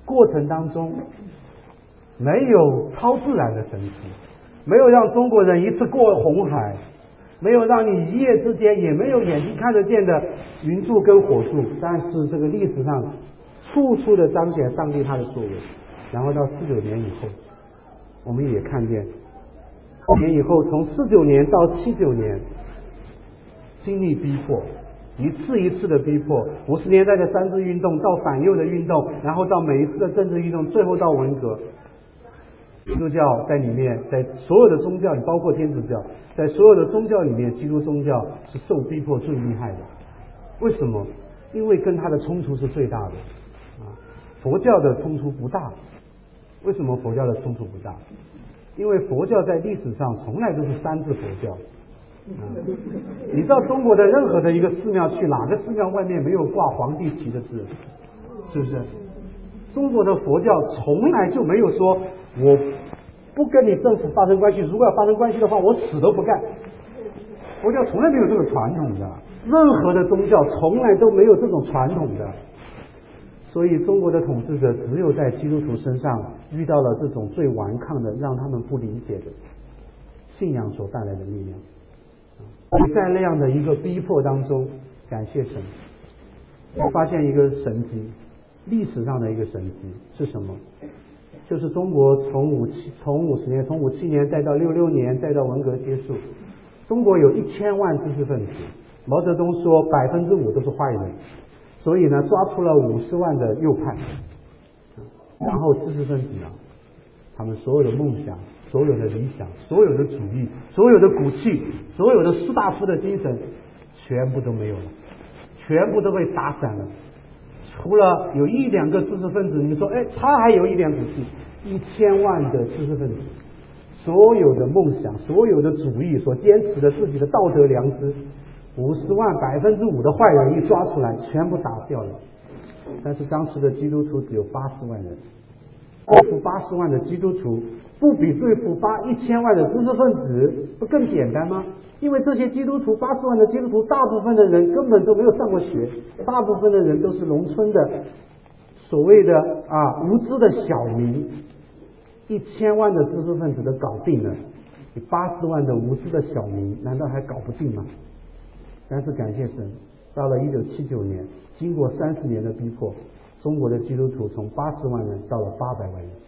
Speaker 5: 过程当中没有超自然的神奇，没有让中国人一次过红海，没有让你一夜之间，也没有眼睛看得见的云柱跟火柱，但是这个历史上处处的彰显上帝他的作为。然后到四九年以后，我们也看见年以后从四九年到七九年经历逼迫，一次一次的逼迫，五十年代的三自运动到反右的运动，然后到每一次的政治运动，最后到文革。基督教在里面，在所有的宗教里，包括天主教，在所有的宗教里面，基督宗教是受逼迫最厉害的。为什么？因为跟他的冲突是最大的啊。佛教的冲突不大。为什么佛教的冲突不大？因为佛教在历史上从来都是三字佛教。啊、你知道中国的任何的一个寺庙去，哪个寺庙外面没有挂皇帝旗的字？是不是？中国的佛教从来就没有说我不跟你政府发生关系，如果要发生关系的话，我死都不干。佛教从来没有这个传统的，任何的宗教从来都没有这种传统的。所以中国的统治者只有在基督徒身上遇到了这种最顽抗的，让他们不理解的信仰所带来的力量。在那样的一个逼迫当中，感谢神，我发现一个神迹，历史上的一个神迹是什么？就是中国从五七从五十年，从五七年再到六六年，再到文革结束，中国有一千万知识分子。毛泽东说百分之五都是坏人，所以呢抓出了五十万的右派，然后知识分子呢，他们所有的梦想、所有的理想、所有的主义、所有的骨气、所有的士大夫的精神，全部都没有了，全部都被打散了。除了有一两个知识分子，你说，哎，他还有一点骨气，一千万的知识分子，所有的梦想、所有的主义所坚持的自己的道德良知，五十万百分之五的坏人一抓出来，全部打掉了。但是当时的基督徒只有八十万人，对付八十万的基督徒，不比对付八一千万的知识分子不更简单吗？因为这些基督徒八十万的基督徒，大部分的人根本都没有上过学，大部分的人都是农村的所谓的啊无知的小民，一千万的知识分子都搞定了，你八十万的无知的小民难道还搞不定吗？但是感谢神，到了一九七九年，经过三十年的逼迫，中国的基督徒从八十万人到了八百万人。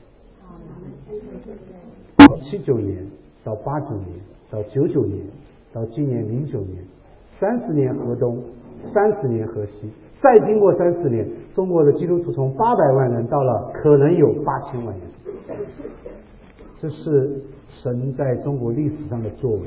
Speaker 5: 七九年到八九年到九九年到今年零九年，三十年河东，三十年河西，再经过三十年，中国的基督徒从八百万人到了可能有八千万人。这是神在中国历史上的作为，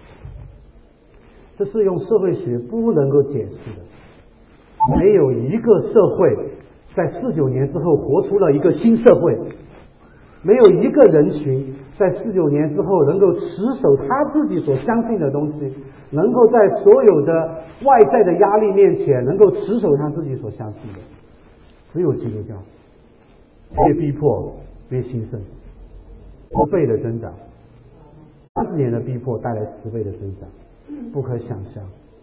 Speaker 5: 这是用社会学不能够解释的。没有一个社会在四九年之后活出了一个新社会，没有一个人群在四九年之后能够持守他自己所相信的东西，能够在所有的外在的压力面前能够持守他自己所相信的。只有基督教，越逼迫越兴盛，十倍的增长，三十年的逼迫带来十倍的增长，不可想象。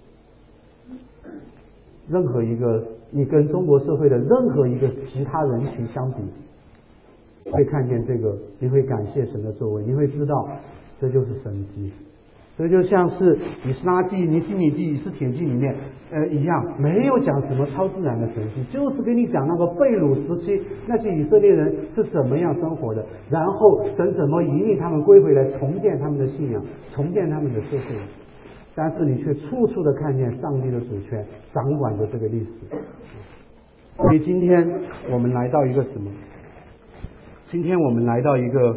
Speaker 5: 任何一个你跟中国社会的任何一个其他人群相比，会看见这个，你会感谢神的作为，你会知道这就是神迹。这就像是以斯拉记、尼希米记、以斯帖记里面呃一样，没有讲什么超自然的神迹，就是跟你讲那个被掳时期那些以色列人是怎么样生活的，然后神怎么引领他们归回来，重建他们的信仰，重建他们的社会。但是你却处处的看见上帝的主权掌管着这个历史。所以今天我们来到一个什么？今天我们来到一个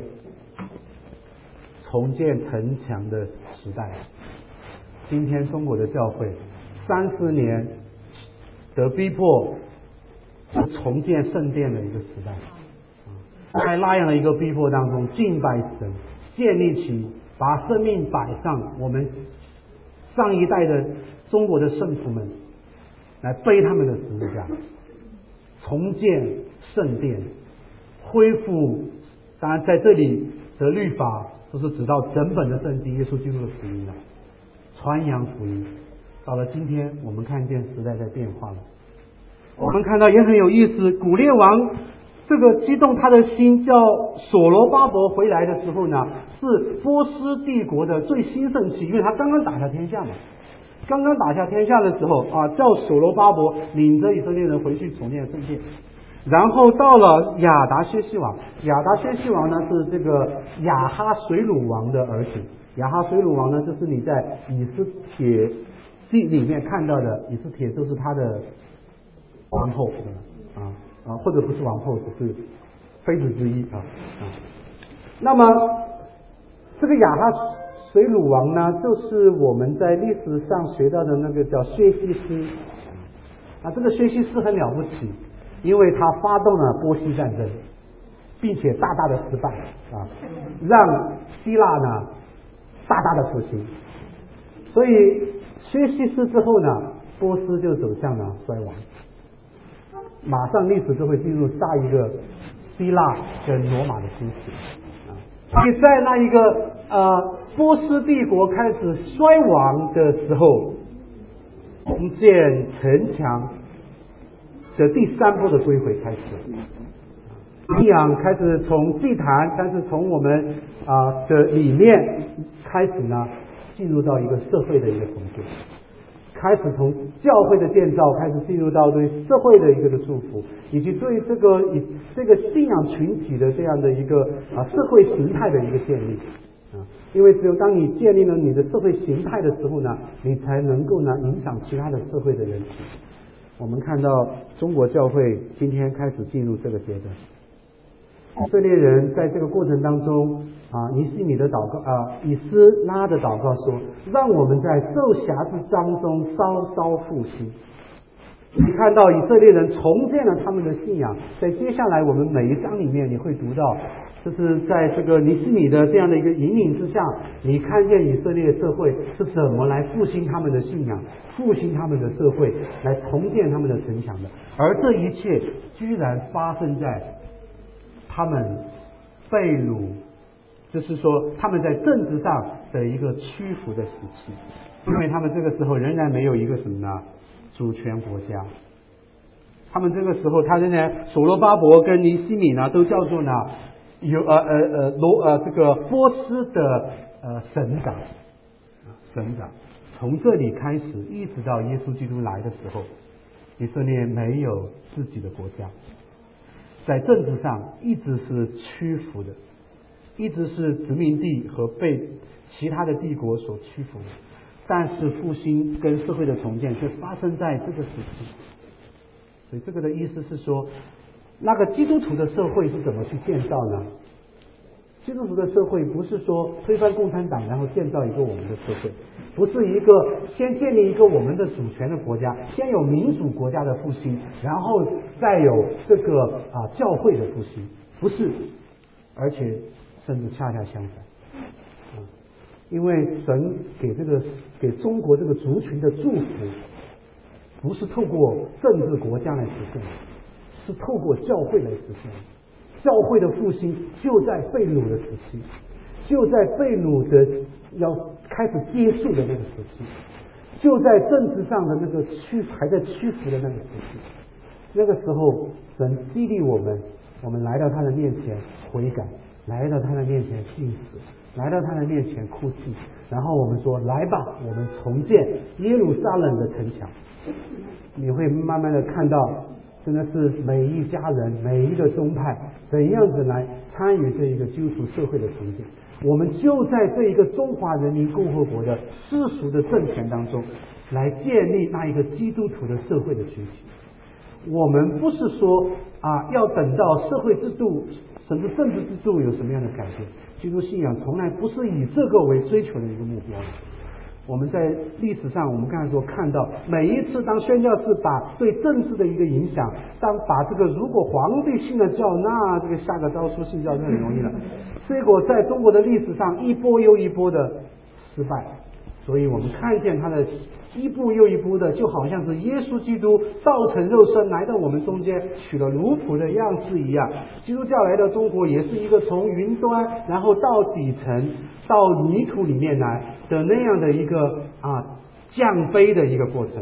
Speaker 5: 重建城墙的时代。今天中国的教会三十年的逼迫，重建圣殿的一个时代。在那样的一个逼迫当中，敬拜神，建立起把生命摆上我们上一代的中国的圣徒们来背他们的十字架，重建圣殿，恢复。当然在这里的律法就是指到整本的圣经，耶稣基督的福音了，传扬福音。到了今天，我们看见时代在变化了。我们看到也很有意思，古列王这个激动他的心，叫所罗巴伯回来的时候呢，是波斯帝国的最兴盛期，因为他刚刚打下天下嘛。刚刚打下天下的时候啊，叫所罗巴伯领着以色列人回去重建圣殿。然后到了亚达薛西王，亚达薛西王呢是这个亚哈水鲁王的儿子。亚哈水鲁王呢，就是你在以斯帖记里面看到的，以斯帖就是他的王后啊啊，或者不是王后，只是妃子之一啊啊。那么这个亚哈水鲁王呢，就是我们在历史上学到的那个叫薛西斯啊。这个薛西斯很了不起，因为他发动了波西战争，并且大大的失败啊，让希腊呢大大的复兴。所以薛西斯之后呢，波斯就走向了衰亡，马上历史就会进入下一个希腊跟罗马的兴起啊。所以在那一个呃波斯帝国开始衰亡的时候，重建城墙的第三波的归回开始，信仰开始从祭坛，但是从我们啊、呃、的里面开始呢，进入到一个社会的一个重建，开始从教会的建造开始进入到对社会的一个的祝福，以及对这个以这个信仰群体的这样的一个啊社会形态的一个建立啊，因为只有当你建立了你的社会形态的时候呢，你才能够呢影响其他的社会的人群。我们看到中国教会今天开始进入这个阶段，以色列人在这个过程当中啊，尼西米的祷告啊，以斯拉的祷告说，让我们在受辖之章中稍稍复兴。你看到以色列人重建了他们的信仰，在接下来我们每一章里面你会读到，就是在这个尼西米的这样的一个引领之下，你看见以色列社会是怎么来复兴他们的信仰，复兴他们的社会，来重建他们的城墙的。而这一切居然发生在他们被掳，就是说他们在政治上的一个屈服的时期，因为他们这个时候仍然没有一个什么呢主权国家。他们这个时候他仍然所罗巴伯跟尼西米呢都叫做呢有呃呃呃罗呃这个波斯的呃省长省长。从这里开始一直到耶稣基督来的时候，以色列没有自己的国家，在政治上一直是屈服的，一直是殖民地和被其他的帝国所屈服的。但是复兴跟社会的重建却发生在这个时期，所以这个的意思是说，那个基督徒的社会是怎么去建造呢？基督徒的社会不是说推翻共产党然后建造一个我们的社会，不是一个先建立一个我们的主权的国家，先有民主国家的复兴，然后再有这个啊教会的复兴，不是，而且甚至恰恰相反。因为神给这个给中国这个族群的祝福，不是透过政治国家来实现，是透过教会来实现。教会的复兴就在被掳的时期，就在被掳的要开始结束的那个时期，就在政治上的那个屈还在屈服的那个时期。那个时候，神激励我们，我们来到他的面前悔改，来到他的面前信死，来到他的面前哭泣，然后我们说来吧，我们重建耶路撒冷的城墙。你会慢慢的看到，真的是每一家人每一个宗派怎样子来参与这一个基督徒社会的重建。我们就在这一个中华人民共和国的世俗的政权当中来建立那一个基督徒的社会的群体。我们不是说啊，要等到社会制度甚至政治制度有什么样的改变，基督信仰从来不是以这个为追求的一个目标。我们在历史上，我们刚才说看到，每一次当宣教士把对政治的一个影响，当把这个如果皇帝信了教，那这个下个诏书信教就很容易了。结果在中国的历史上一波又一波的失败，所以我们看见他的一步又一步的，就好像是耶稣基督道成肉身来到我们中间，取了奴仆的样式一样。基督教来到中国也是一个从云端然后到底层到泥土里面来的那样的一个啊降卑的一个过程。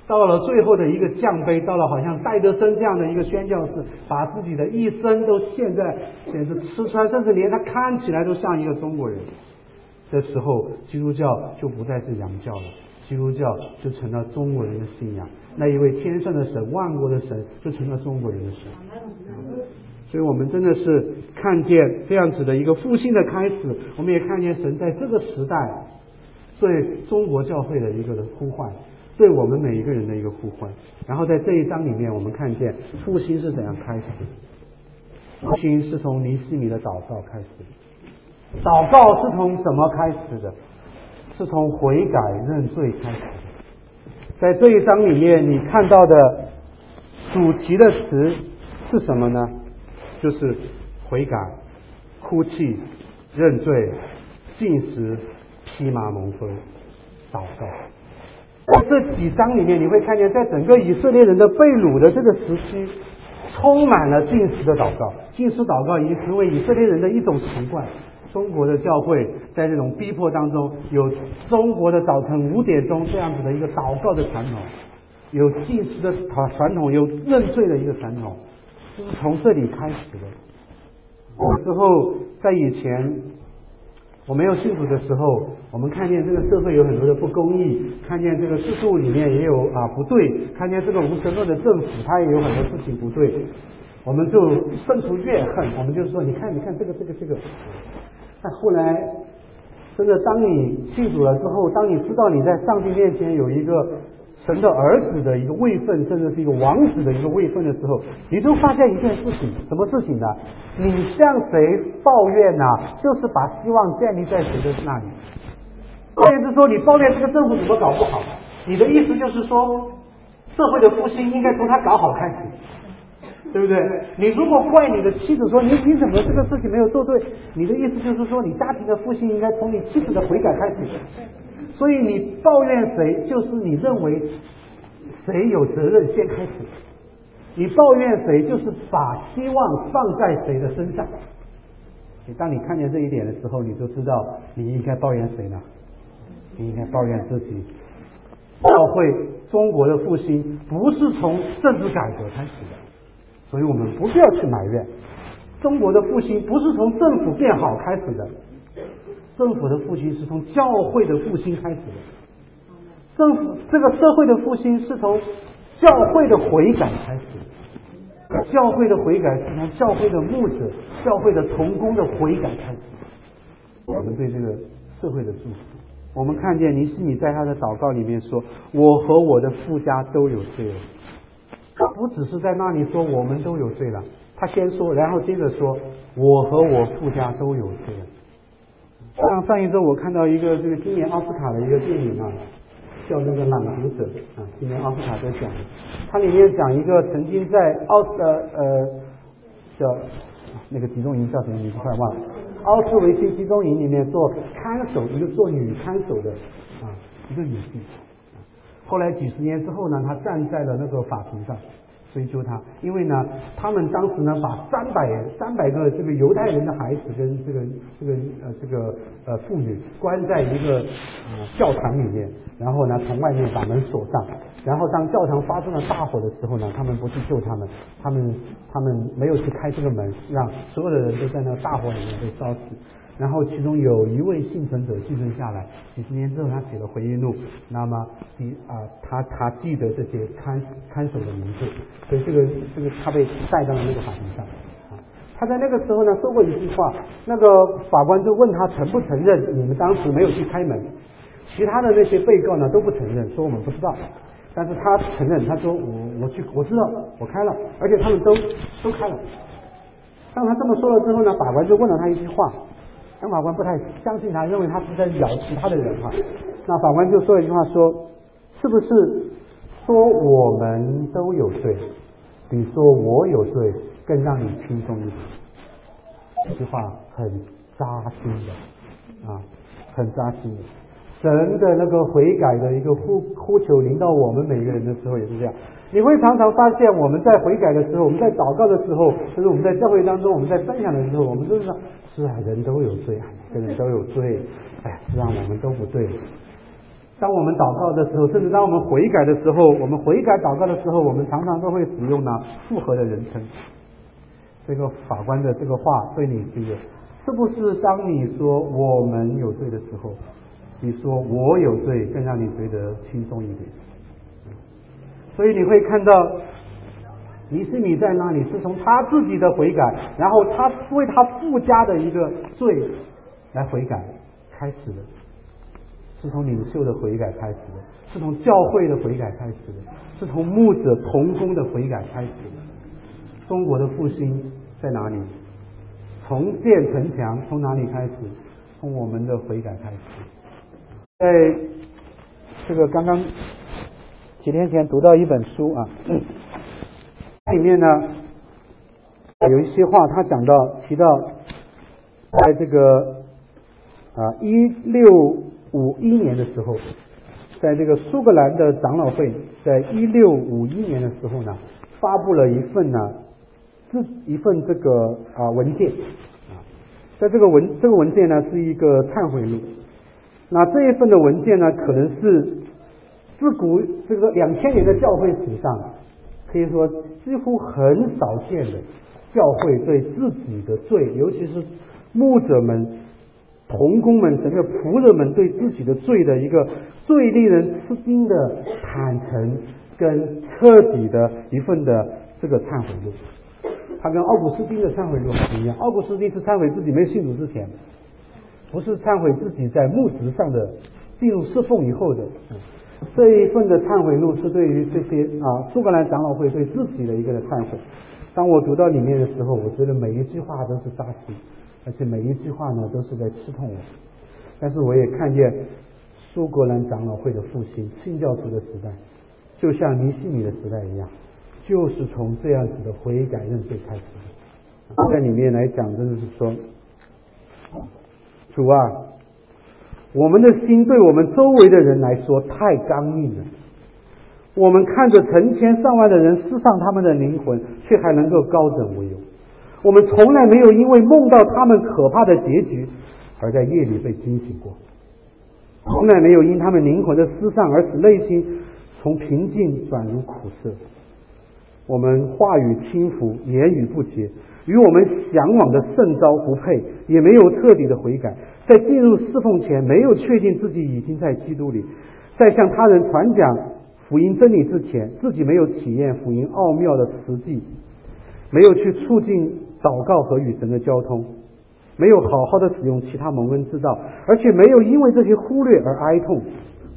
Speaker 5: 到了最后的一个降杯，到了好像戴德生这样的一个宣教士，把自己的一生都献在，简直吃穿，甚至连他看起来都像一个中国人的时候，基督教就不再是洋教了，基督教就成了中国人的信仰。那一位天上的神，万国的神，就成了中国人的神。所以我们真的是看见这样子的一个复兴的开始，我们也看见神在这个时代对中国教会的一个的呼唤，对我们每一个人的一个呼唤。然后在这一章里面，我们看见复兴是怎样开始的。复兴是从尼希米的祷告开始的。祷告是从什么开始的？是从悔改认罪开始的。在这一章里面，你看到的主题的词是什么呢？就是悔改、哭泣、认罪、禁食、披麻蒙灰、祷告。在这几章里面，你会看见，在整个以色列人的被掳的这个时期，充满了禁食的祷告。禁食祷告已经成为以色列人的一种习惯。中国的教会在这种逼迫当中，有中国的早晨五点钟这样子的一个祷告的传统，有禁食的传统，有认罪的一个传统，就是从这里开始的。有时候在以前我没有信主的时候，我们看见这个社会有很多的不公义，看见这个制度里面也有啊不对，看见这个无神论的政府它也有很多事情不对，我们就生出怨恨，我们就说你看你看这个这个这个。但后来真的当你信主了之后，当你知道你在上帝面前有一个神的儿子的一个位分，甚至是一个王子的一个位分的时候，你就发现一件事情，什么事情呢？你向谁抱怨呢、啊？就是把希望建立在谁的那里。或者是说你抱怨这个政府怎么搞不好，你的意思就是说社会的复兴应该从他搞好开始，对不对？你如果怪你的妻子说你你怎么这个事情没有做对，你的意思就是说你家庭的复兴应该从你妻子的悔改开始。所以你抱怨谁，就是你认为谁有责任先开始。你抱怨谁，就是把希望放在谁的身上。当你看见这一点的时候，你就知道你应该抱怨谁呢？你应该抱怨自己。教会中国的复兴不是从政治改革开始的，所以我们不必要去埋怨。中国的复兴不是从政府变好开始的，政府的复兴是从教会的复兴开始的。政府这个社会的复兴是从教会的悔改开始的，教会的悔改是从教会的牧者、教会的同工的悔改开始。我们对这个社会的祝福，我们看见尼希米在他的祷告里面说：“我和我的父家都有罪了。”他不只是在那里说我们都有罪了，他先说，然后接着说：“我和我父家都有罪了。”像上一周我看到一个这个今年奥斯卡的一个电影啊，叫那个《朗读者》啊，今年奥斯卡得奖的。它里面讲一个曾经在奥斯呃呃叫那个集中营叫什么名字快忘了，奥斯维辛集中营里面做看守，一个做女看守的啊一个女性。后来几十年之后呢，她站在了那个法庭上追究他，因为呢，他们当时呢把三百三百个这个犹太人的孩子跟这个这个呃这个呃妇女关在一个呃教堂里面，然后呢从外面把门锁上，然后当教堂发生了大火的时候呢，他们不去救他们，他们他们没有去开这个门，让所有的人都在那个大火里面被烧死。然后其中有一位幸存者继承下来，几十年之后他写了回忆录，那么记啊他他记得这些看看守的名字，所以这个这个他被带到了那个法庭上啊。他在那个时候呢说过一句话，那个法官就问他承不承认你们当时没有去开门，其他的那些被告呢都不承认，说我们不知道，但是他承认，他说我我去我知道我开了，而且他们都都开了。当他这么说了之后呢，法官就问了他一句话。但法官不太相信他，认为他是在咬其他的人哈。那法官就说一句话说：“是不是说我们都有罪，比说我有罪更让你轻松一点？”这句话很扎心的啊，很扎心的。神的那个悔改的一个呼呼求临到我们每个人的时候也是这样。你会常常发现，我们在悔改的时候，我们在祷告的时候，就是我们在教会当中，我们在分享的时候，我们都是说：是啊，人都有罪，每个人都有罪。哎呀，是啊，我们都不对。 当我们祷告的时候，甚至当我们悔改的时候，我们悔改祷告的时候，我们常常都会使用呢复合的人称。这个法官的这个话对你这个，是不是当你说我们有罪的时候，你说我有罪更让你觉得轻松一点？所以你会看到尼希米在那里是从他自己的悔改，然后他为他附加的一个罪来悔改开始的，是从领袖的悔改开始的，是从教会的悔改开始的，是从牧者同工的悔改开始的。中国的复兴在哪里？重建城墙从哪里开始？从我们的悔改开始。在这个刚刚几天前读到一本书啊，里面呢有一些话，他讲到提到，在这个啊一六五一年的时候，在这个苏格兰的长老会，在一六五一年的时候呢，发布了一份呢。是一份这个啊文件啊，在这个文这个文件呢是一个忏悔录。那这一份的文件呢，可能是自古这个两千年的教会史上，可以说几乎很少见的教会对自己的罪，尤其是牧者们、同工们、神的仆人们对自己的罪的一个最令人吃惊的坦诚跟彻底的一份的这个忏悔录。他跟奥古斯丁的忏悔录不一样，奥古斯丁是忏悔自己没信主之前，不是忏悔自己在牧职上的进入侍奉以后的。这一份的忏悔录是对于这些啊苏格兰长老会对自己的一个的忏悔。当我读到里面的时候，我觉得每一句话都是扎心，而且每一句话呢都是在刺痛我。但是我也看见苏格兰长老会的复兴，新教徒的时代，就像尼希米的时代一样，就是从这样子的悔改认罪开始的。在里面来讲，真的是说，主啊，我们的心对我们周围的人来说太刚硬了。我们看着成千上万的人失丧他们的灵魂，却还能够高枕无忧。我们从来没有因为梦到他们可怕的结局而在夜里被惊醒过，从来没有因他们灵魂的失丧而使内心从平静转入苦涩。我们话语轻浮，言语不洁，与我们向往的圣召不配，也没有彻底的悔改。在进入侍奉前，没有确定自己已经在基督里；在向他人传讲福音真理之前，自己没有体验福音奥妙的实际，没有去促进祷告和与神的交通，没有好好的使用其他蒙恩之道，而且没有因为这些忽略而哀痛。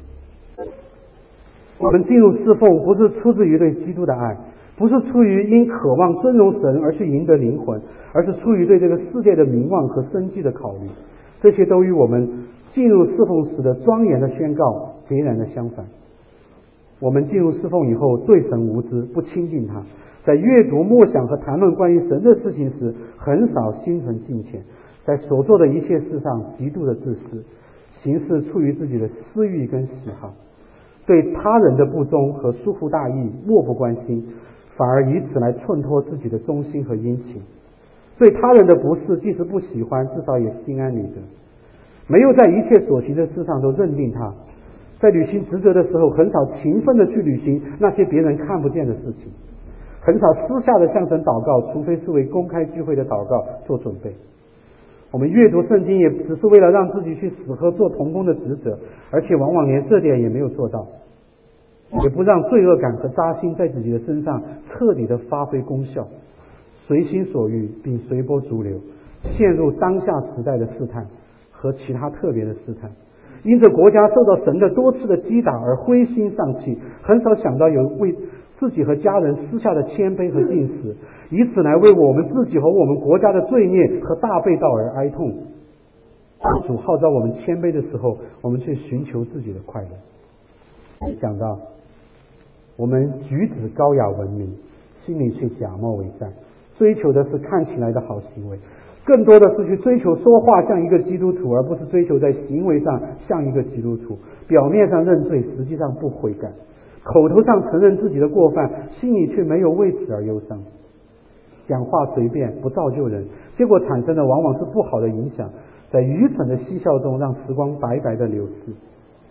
Speaker 5: 我们进入侍奉不是出自于对基督的爱，不是出于因渴望尊荣神而去赢得灵魂，而是出于对这个世界的名望和生计的考虑。这些都与我们进入侍奉时的庄严的宣告截然的相反。我们进入侍奉以后，对神无知，不亲近他，在阅读默想和谈论关于神的事情时，很少心存敬虔，在所做的一切事上极度的自私，行事出于自己的私欲跟喜好，对他人的不忠和疏忽大意漠不关心，反而以此来衬托自己的忠心和殷勤。对他人的不是，即使不喜欢，至少也心安理得，没有在一切所行的事上都认定他。在履行职责的时候，很少勤奋的去履行那些别人看不见的事情，很少私下的向神祷告，除非是为公开聚会的祷告做准备。我们阅读圣经也只是为了让自己去死和做同工的职责，而且往往连这点也没有做到，也不让罪恶感和扎心在自己的身上彻底的发挥功效，随心所欲并随波逐流，陷入当下时代的试探和其他特别的试探。因着国家受到神的多次的击打而灰心丧气，很少想到有为自己和家人私下的谦卑和敬死，以此来为我们自己和我们国家的罪孽和大被盗而哀痛。当主号召我们谦卑的时候，我们去寻求自己的快乐。讲到我们举止高雅文明，心里却假冒伪善，追求的是看起来的好行为，更多的是去追求说话像一个基督徒，而不是追求在行为上像一个基督徒。表面上认罪，实际上不悔改，口头上承认自己的过犯，心里却没有为此而忧伤。讲话随便，不造就人，结果产生的往往是不好的影响，在愚蠢的嬉笑中让时光白白的流逝。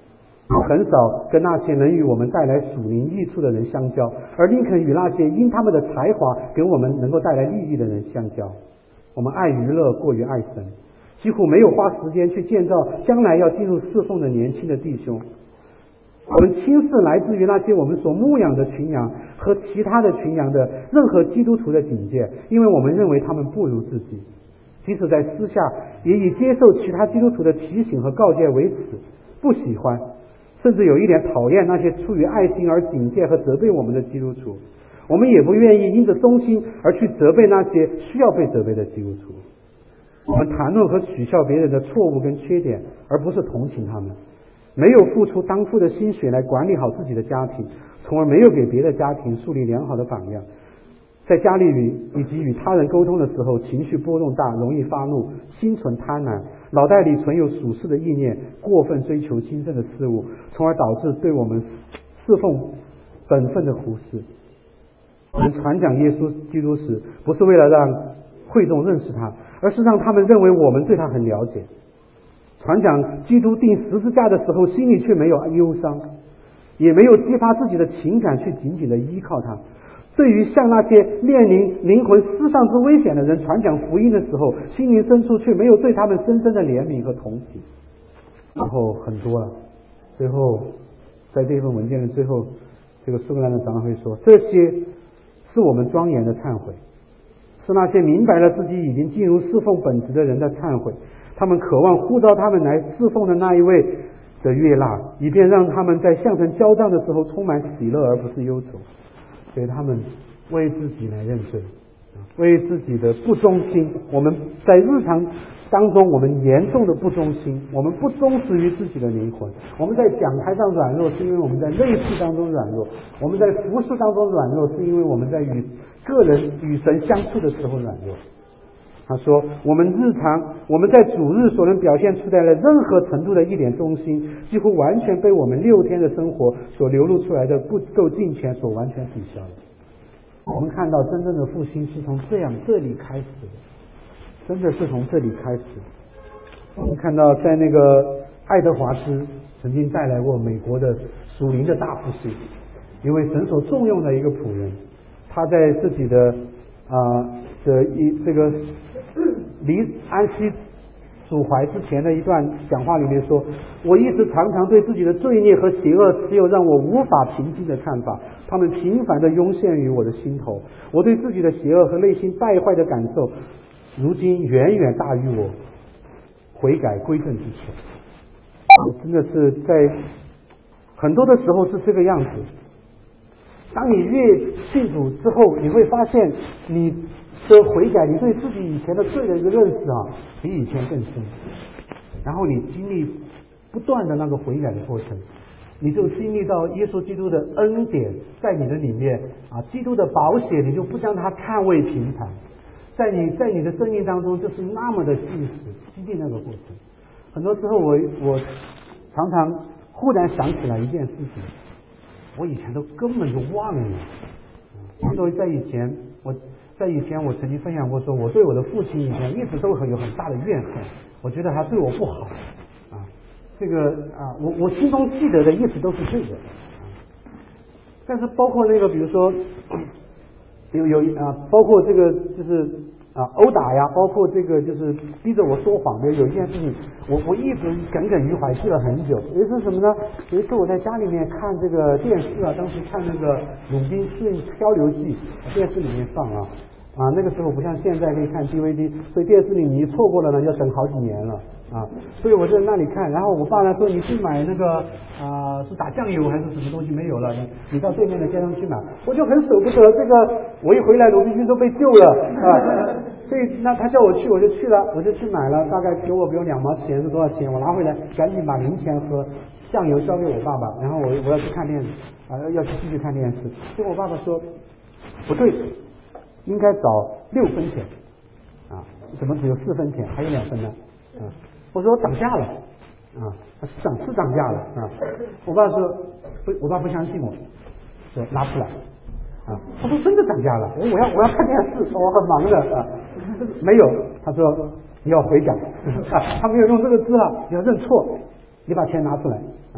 Speaker 5: 很少跟那些能与我们带来属灵益处的人相交，而宁肯与那些因他们的才华给我们能够带来利益的人相交。我们爱娱乐过于爱神，几乎没有花时间去建造将来要进入侍奉的年轻的弟兄。我们轻视来自于那些我们所牧养的群羊和其他的群羊的任何基督徒的警戒，因为我们认为他们不如自己，即使在私下也以接受其他基督徒的提醒和告诫为耻，不喜欢甚至有一点讨厌那些出于爱心而警戒和责备我们的基督徒。我们也不愿意因着忠心而去责备那些需要被责备的基督徒。我们谈论和取笑别人的错误跟缺点，而不是同情他们。没有付出当付的心血来管理好自己的家庭，从而没有给别的家庭树立良好的榜样。在家里与以及与他人沟通的时候，情绪波动大，容易发怒，心存贪婪，脑袋里存有属世的意念，过分追求兴盛的事物，从而导致对我们侍奉本分的忽视。我们传讲耶稣基督时，不是为了让会众认识他，而是让他们认为我们对他很了解。传讲基督钉十字架的时候，心里却没有忧伤，也没有激发自己的情感去紧紧的依靠他。对于像那些面临灵魂失丧之危险的人传讲福音的时候，心灵深处却没有对他们深深的怜悯和同情。然后很多了，最后在这份文件的最后，这个苏格兰的长老会说，这些是我们庄严的忏悔，是那些明白了自己已经进入侍奉本职的人的忏悔，他们渴望呼召他们来侍奉的那一位的悦纳，以便让他们在向神交账的时候充满喜乐而不是忧愁。所以他们为自己来认罪，为自己的不忠心。我们在日常当中，我们严重的不忠心，我们不忠实于自己的灵魂。我们在讲台上软弱，是因为我们在内室当中软弱；我们在服事当中软弱，是因为我们在与个人与神相处的时候软弱。他说，我们日常我们在主日所能表现出来的任何程度的一点忠心，几乎完全被我们六天的生活所流露出来的不够敬虔所完全抵消了。我们看到真正的复兴是从这样这里开始的，真的是从这里开始。我们看到在那个爱德华兹曾经带来过美国的属灵的大复兴，一位神所重用的一个仆人，他在自己的啊、呃、的一这个离安息主怀之前的一段讲话里面说，我一直常常对自己的罪孽和邪恶持有让我无法平静的看法，他们频繁地涌现于我的心头，我对自己的邪恶和内心败坏的感受如今远远大于我悔改归正之前。真的是在很多的时候是这个样子，当你越信主之后，你会发现你的悔改，你对自己以前的罪的一个认识啊，比以前更深。然后你经历不断的那个悔改的过程，你就经历到耶稣基督的恩典在你的里面啊，基督的宝血，你就不将它看为平常，在你在你的生命当中就是那么的信实，经历那个过程。很多时候我我常常忽然想起来一件事情，我以前都根本就忘了。因为在以前我在以前我曾经分享过说，我对我的父亲以前一直都很有很大的怨恨，我觉得他对我不好啊，这个啊我我心中记得的一直都是这个啊。但是包括那个比如说有有啊包括这个就是啊殴打呀，包括这个就是逼着我说谎的，有一件事情我我一直耿耿于怀，记了很久。有一次什么呢？有一次我在家里面看这个电视啊，当时看那个《鲁滨逊漂流记》，电视里面放啊啊，那个时候不像现在可以看 D V D， 所以电视里你一错过了呢，要等好几年了啊。所以我在那里看，然后我爸呢说你去买那个啊、呃、是打酱油还是什么东西没有了，你你到对面的街上去买，我就很舍不得。这个我一回来鲁滨逊都被救了啊，所以那他叫我去我就去了，我就去买了，大概给我给我两毛钱是多少钱？我拿回来赶紧把零钱和酱油交给我爸爸，然后我我要去看电视啊，要去继续看电视。结果我爸爸说不对，应该找六分钱啊，怎么只有四分钱，还有两分呢？啊，我说涨价了啊，涨是涨价了啊。我爸说不，我爸不相信我，说拿出来啊。他说真的涨价了，我我要我要看电视，我很忙的啊。没有，他说你要悔改啊，他没有用这个字了，你要认错，你把钱拿出来啊。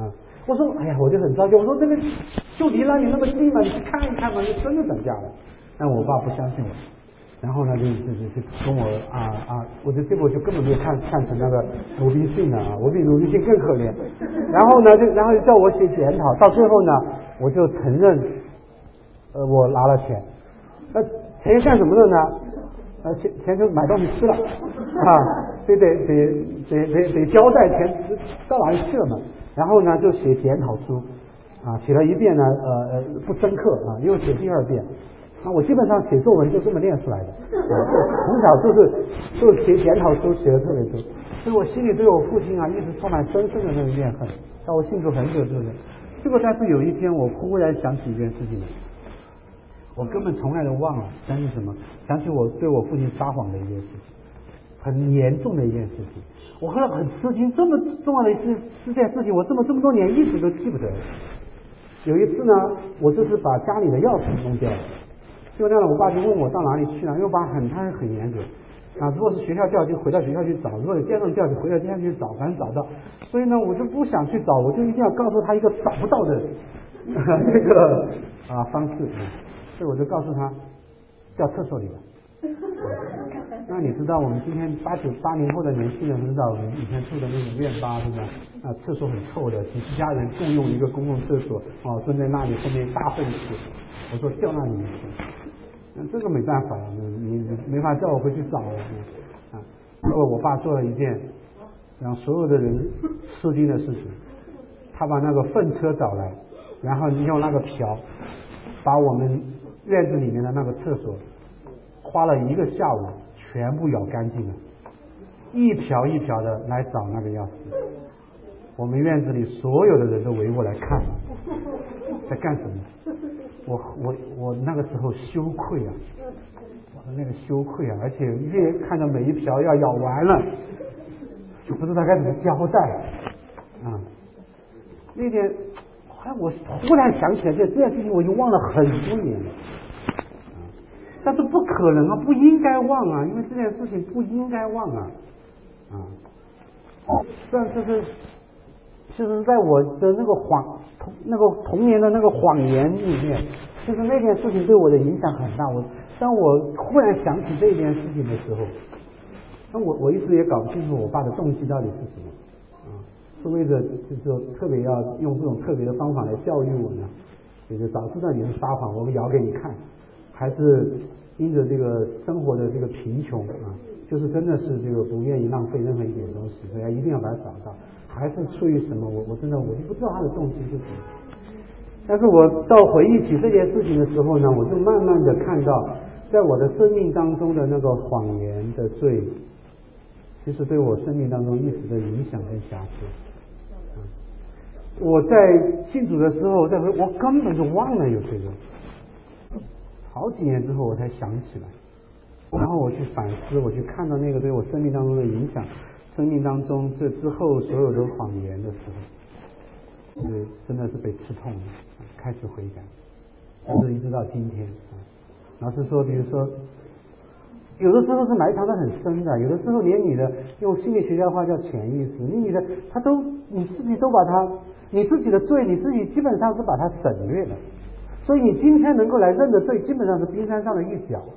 Speaker 5: 我说哎呀，我就很着急，我说这个就离那里那么近嘛，你去看一看嘛，就真的涨价了。但我爸不相信我，然后呢就就就就跟我啊啊，我就结果就根本没有看看成那个鲁滨逊了啊，我比鲁滨逊更可怜。然后呢就然后就叫我写检讨，到最后呢我就承认，呃我拿了钱，那钱干什么的呢？呃钱钱就买东西吃了啊，所以得得得得得交代钱到哪里去了嘛。然后呢就写检讨书啊，写了一遍呢呃呃不深刻啊，又写第二遍。啊，我基本上写作文就这么练出来的，啊、从小就是就写检讨书写的特别多，所以我心里对我父亲啊一直充满深深的那个怨恨，到我信主很久之后，结果但是有一天我忽然想起一件事情来，我根本从来都忘了，想起什么？想起我对我父亲撒谎的一件事情，很严重的一件事情。我后来很吃惊，这么重要的一件这件事情，我这么这么多年一直都记不得。有一次呢，我就是把家里的钥匙弄掉了。就那样，我爸就问我到哪里去了，因为我爸很他很严格啊，如果是学校叫就回到学校去找，如果有街上叫就回到街上去找，反正找到。所以呢，我就不想去找，我就一定要告诉他一个找不到的这个啊方式，所以我就告诉他掉厕所里了。那你知道我们今天八九八零后的年轻人知道我们以前住的那种院坝是吧？啊，厕所很臭的，几十家人共用一个公共厕所，啊，蹲在那里后面大粪屎。我说掉那里面去，那这个没办法，你你没法叫我回去找了啊。结果我爸做了一件让所有的人吃惊的事情，他把那个粪车找来，然后用那个瓢把我们院子里面的那个厕所花了一个下午全部舀干净了，一瓢一瓢的来找那个钥匙。我们院子里所有的人都围过来看，在干什么？我我我那个时候羞愧啊，我那个羞愧啊，而且越看到每一瓢要舀完了，就不知道该怎么交代啊。那天，后来我忽然想起来，这这件事情我已经忘了很多年了。但是不可能啊，不应该忘啊，因为这件事情不应该忘啊，啊，但是是，其实在我的那个谎童那个童年的那个谎言里面，其实那件事情对我的影响很大。我当我忽然想起这件事情的时候，那我我一直也搞不清楚我爸的动机到底是什么啊，是为了就是特别要用这种特别的方法来教育我呢，就是早知道你是撒谎，我们摇给你看。还是因着这个生活的这个贫穷啊，就是真的是这个不愿意浪费任何一点东西，所以一定要把它找到。还是出于什么？我我真的我就不知道他的动机是什么。但是我到回忆起这件事情的时候呢，我就慢慢的看到，在我的生命当中的那个谎言的罪，其实对我生命当中一直的影响跟瑕疵。我在信主的时候，在我根本就忘了有这个。好几年之后我才想起来，然后我去反思，我去看到那个对我生命当中的影响，生命当中这之后所有的谎言的时候，是真的是被刺痛了，开始悔改，但是一直到今天啊。老实说，比如说，有的时候是埋藏的很深的，有的时候连你的用心理学家话叫潜意识，你你的他都你自己都把它，你自己的罪你自己基本上是把它省略了。所以你今天能够来认的罪，基本上是冰山上的一角。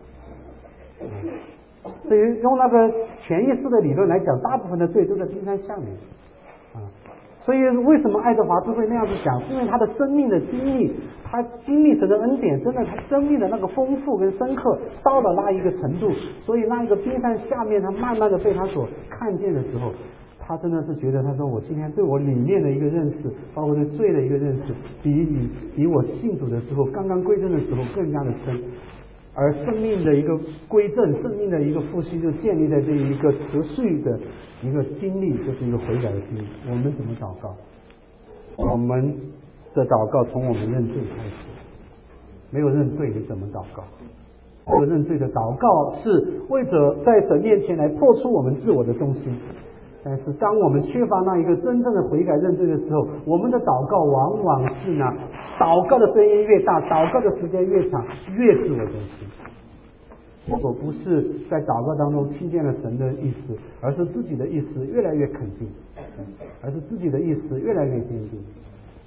Speaker 5: 所以用那个潜意识的理论来讲，大部分的罪都在冰山下面啊。所以为什么爱德华兹会那样子讲？是因为他的生命的经历，他经历神的恩典，真的他生命的那个丰富跟深刻到了那一个程度，所以那一个冰山下面，他慢慢的被他所看见的时候。他真的是觉得，他说我今天对我里面的一个认识，包括对罪的一个认识，比你比我信主的时候，刚刚归正的时候更加的深。而生命的一个归正，生命的一个复兴，就建立在这一个持续的一个经历，就是一个悔改的经历。我们怎么祷告？我们的祷告从我们认罪开始。没有认罪，你怎么祷告？没有认罪的祷告是为着在神面前来破除我们自我的中心。但是当我们缺乏那一个真正的悔改认罪的时候，我们的祷告往往是呢，祷告的声音越大，祷告的时间越长，越自我中心。如果不是在祷告当中听见了神的意思，而是自己的意思越来越肯定，而是自己的意思越来越坚定，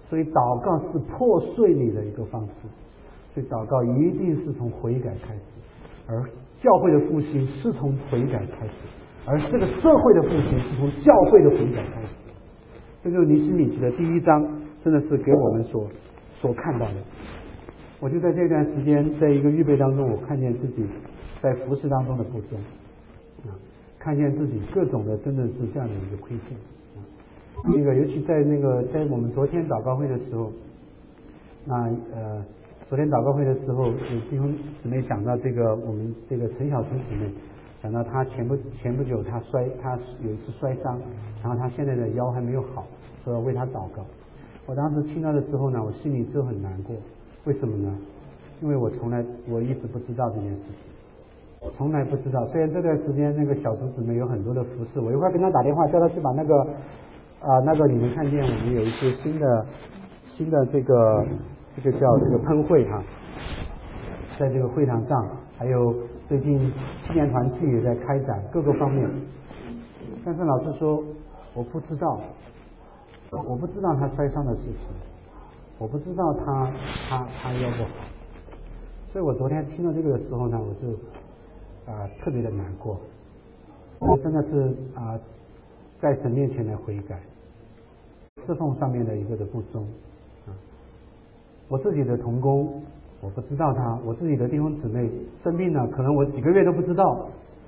Speaker 5: 所以祷告是破碎你的一个方式，所以祷告一定是从悔改开始，而教会的复兴是从悔改开始，而这个社会的复兴是从教会的悔改开始。这就是尼希米记的第一章，真的是给我们所所看到的。我就在这段时间，在一个预备当中，我看见自己在服事当中的不忠啊，看见自己各种的真的是这样的一个亏欠啊。那个尤其在那个在我们昨天祷告会的时候，那呃昨天祷告会的时候，有弟兄姊妹讲到这个我们这个陈小春姊妹，讲到他前不前不久他摔他有一次摔伤，然后他现在的腰还没有好，说要为他祷告。我当时听到的时候呢，我心里就很难过。为什么呢？因为我从来我一直不知道这件事情，我从来不知道。虽然这段时间那个小竹姊妹有很多的服侍，我一会儿跟她打电话，叫她去把那个啊、呃、那个你们看见我们有一些新的新的这个这个叫这个喷会哈，在这个会堂上，还有最近青年团契也在开展各个方面。但是老师说我不知道，我不知道他摔伤的事情。我不知道他他他腰不好，所以我昨天听到这个的时候呢，我就啊、呃、特别的难过，我真的是啊、呃、在神面前的悔改，侍奉上面的一个的不忠啊，我自己的同工我不知道他，我自己的弟兄姊妹生病了，可能我几个月都不知道。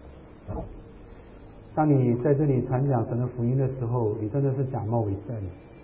Speaker 5: 当你在这里传讲神的福音的时候，你真的是假冒伪善。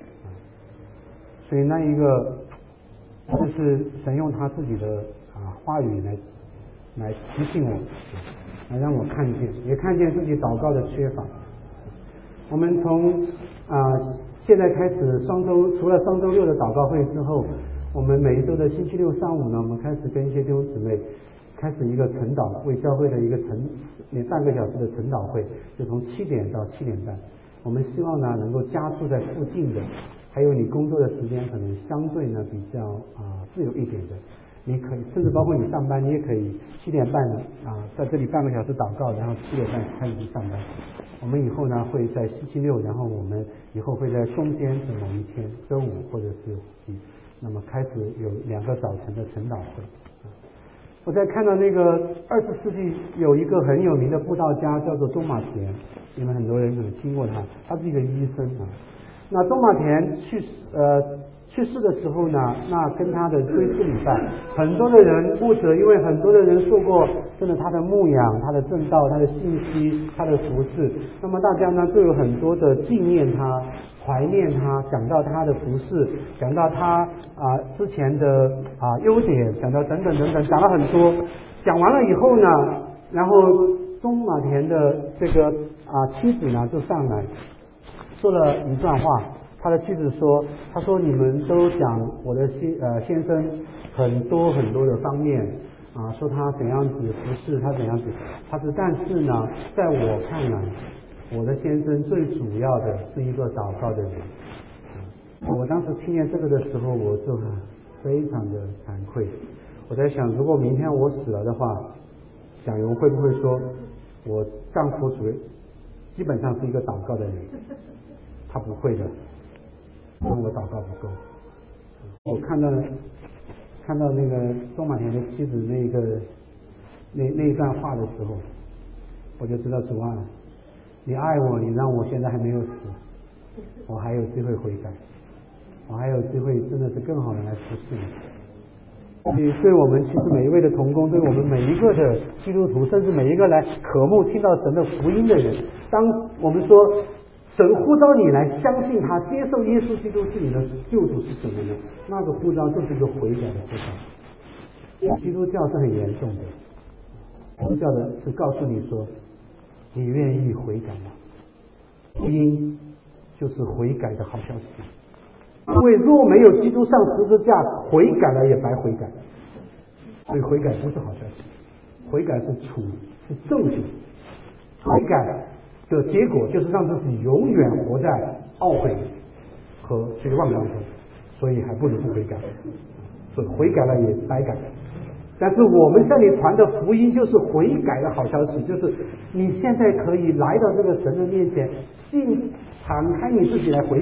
Speaker 5: 所以那一个就是神用他自己的啊话语来来提醒我，来让我看见，也看见自己祷告的缺乏。我们从啊现在开始双周，除了双周六的祷告会之后，我们每一周的星期六上午呢，我们开始跟一些弟兄姊妹开始一个晨祷，为教会的一个晨也半个小时的晨祷会，就从七点到七点半。我们希望呢能够加住在附近的。还有你工作的时间可能相对呢比较啊、呃、自由一点的，你可以甚至包括你上班，你也可以七点半啊、呃、在这里半个小时祷告，然后七点半开始去上班。我们以后呢会在星期六，然后我们以后会在中间的某一天，周五或者是几，那么开始有两个早晨的晨祷会。我在看到那个二十世纪有一个很有名的布道家叫做钟马田，你们很多人可能听过他，他是一个医生啊。那钟马田去呃去世的时候呢，那跟他的追思礼拜，很多的人牧者，因为很多的人受过真的他的牧养、他的正道、他的信息、他的服事，那么大家呢就有很多的纪念他、怀念他，讲到他的服事，讲到他啊、呃、之前的啊、呃、优点，讲到等等等等，讲了很多。讲完了以后呢，然后钟马田的这个啊、呃、妻子呢就上来。说了一段话，他的妻子说：“他说你们都讲我的先呃先生很多很多的方面啊，说他怎样子服侍，他怎样子，他是但是呢，在我看来，我的先生最主要的是一个祷告的人。啊”我当时听见这个的时候，我就很非常的惭愧。我在想，如果明天我死了的话，蒋荣会不会说我丈夫主基本上是一个祷告的人？他不会的，因为我祷告不够。我看到看到那个钟马田的妻子那个那那一段话的时候，我就知道主啊，你爱我，你让我现在还没有死，我还有机会悔改，我还有机会真的是更好的来服侍你。所以对我们其实每一位的同工，对我们每一个的基督徒，甚至每一个来渴慕听到神的福音的人，当我们说神呼召你来相信他，接受耶稣基督是你的救主是什么呢？那个呼召就是一个悔改的呼召。基督教是很严重的，基督教的是告诉你说，你愿意悔改吗？福音就是悔改的好消息。因为若没有基督上十字架，悔改了也白悔改。所以悔改不是好消息，悔改是处是正确。悔改的结果就是让自己永远活在懊悔和绝望当中，所以还不如不悔改。所以悔改了也白改。但是我们向你传的福音就是悔改的好消息，就是你现在可以来到这个神的面前，信敞开你自己来悔改，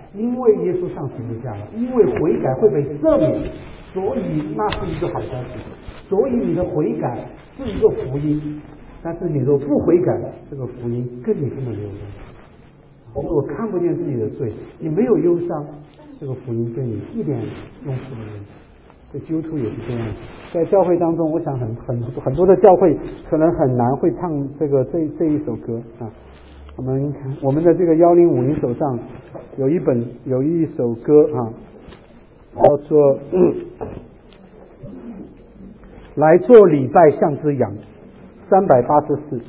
Speaker 5: 因为耶稣上十字架了，因为悔改会被赦免，所以那是一个好消息。所以你的悔改是一个福音，但是你若不悔改，这个福音跟你根本没有关系。如果看不见自己的罪，你没有忧伤，这个福音对你一点用处都没有。这基督徒也是这样，在教会当中，我想很很很多的教会可能很难会唱这个这这一首歌啊。我们我们的这个幺零五零手上有一本有一首歌啊，叫做嗯来做礼拜像只羊，三百八十四。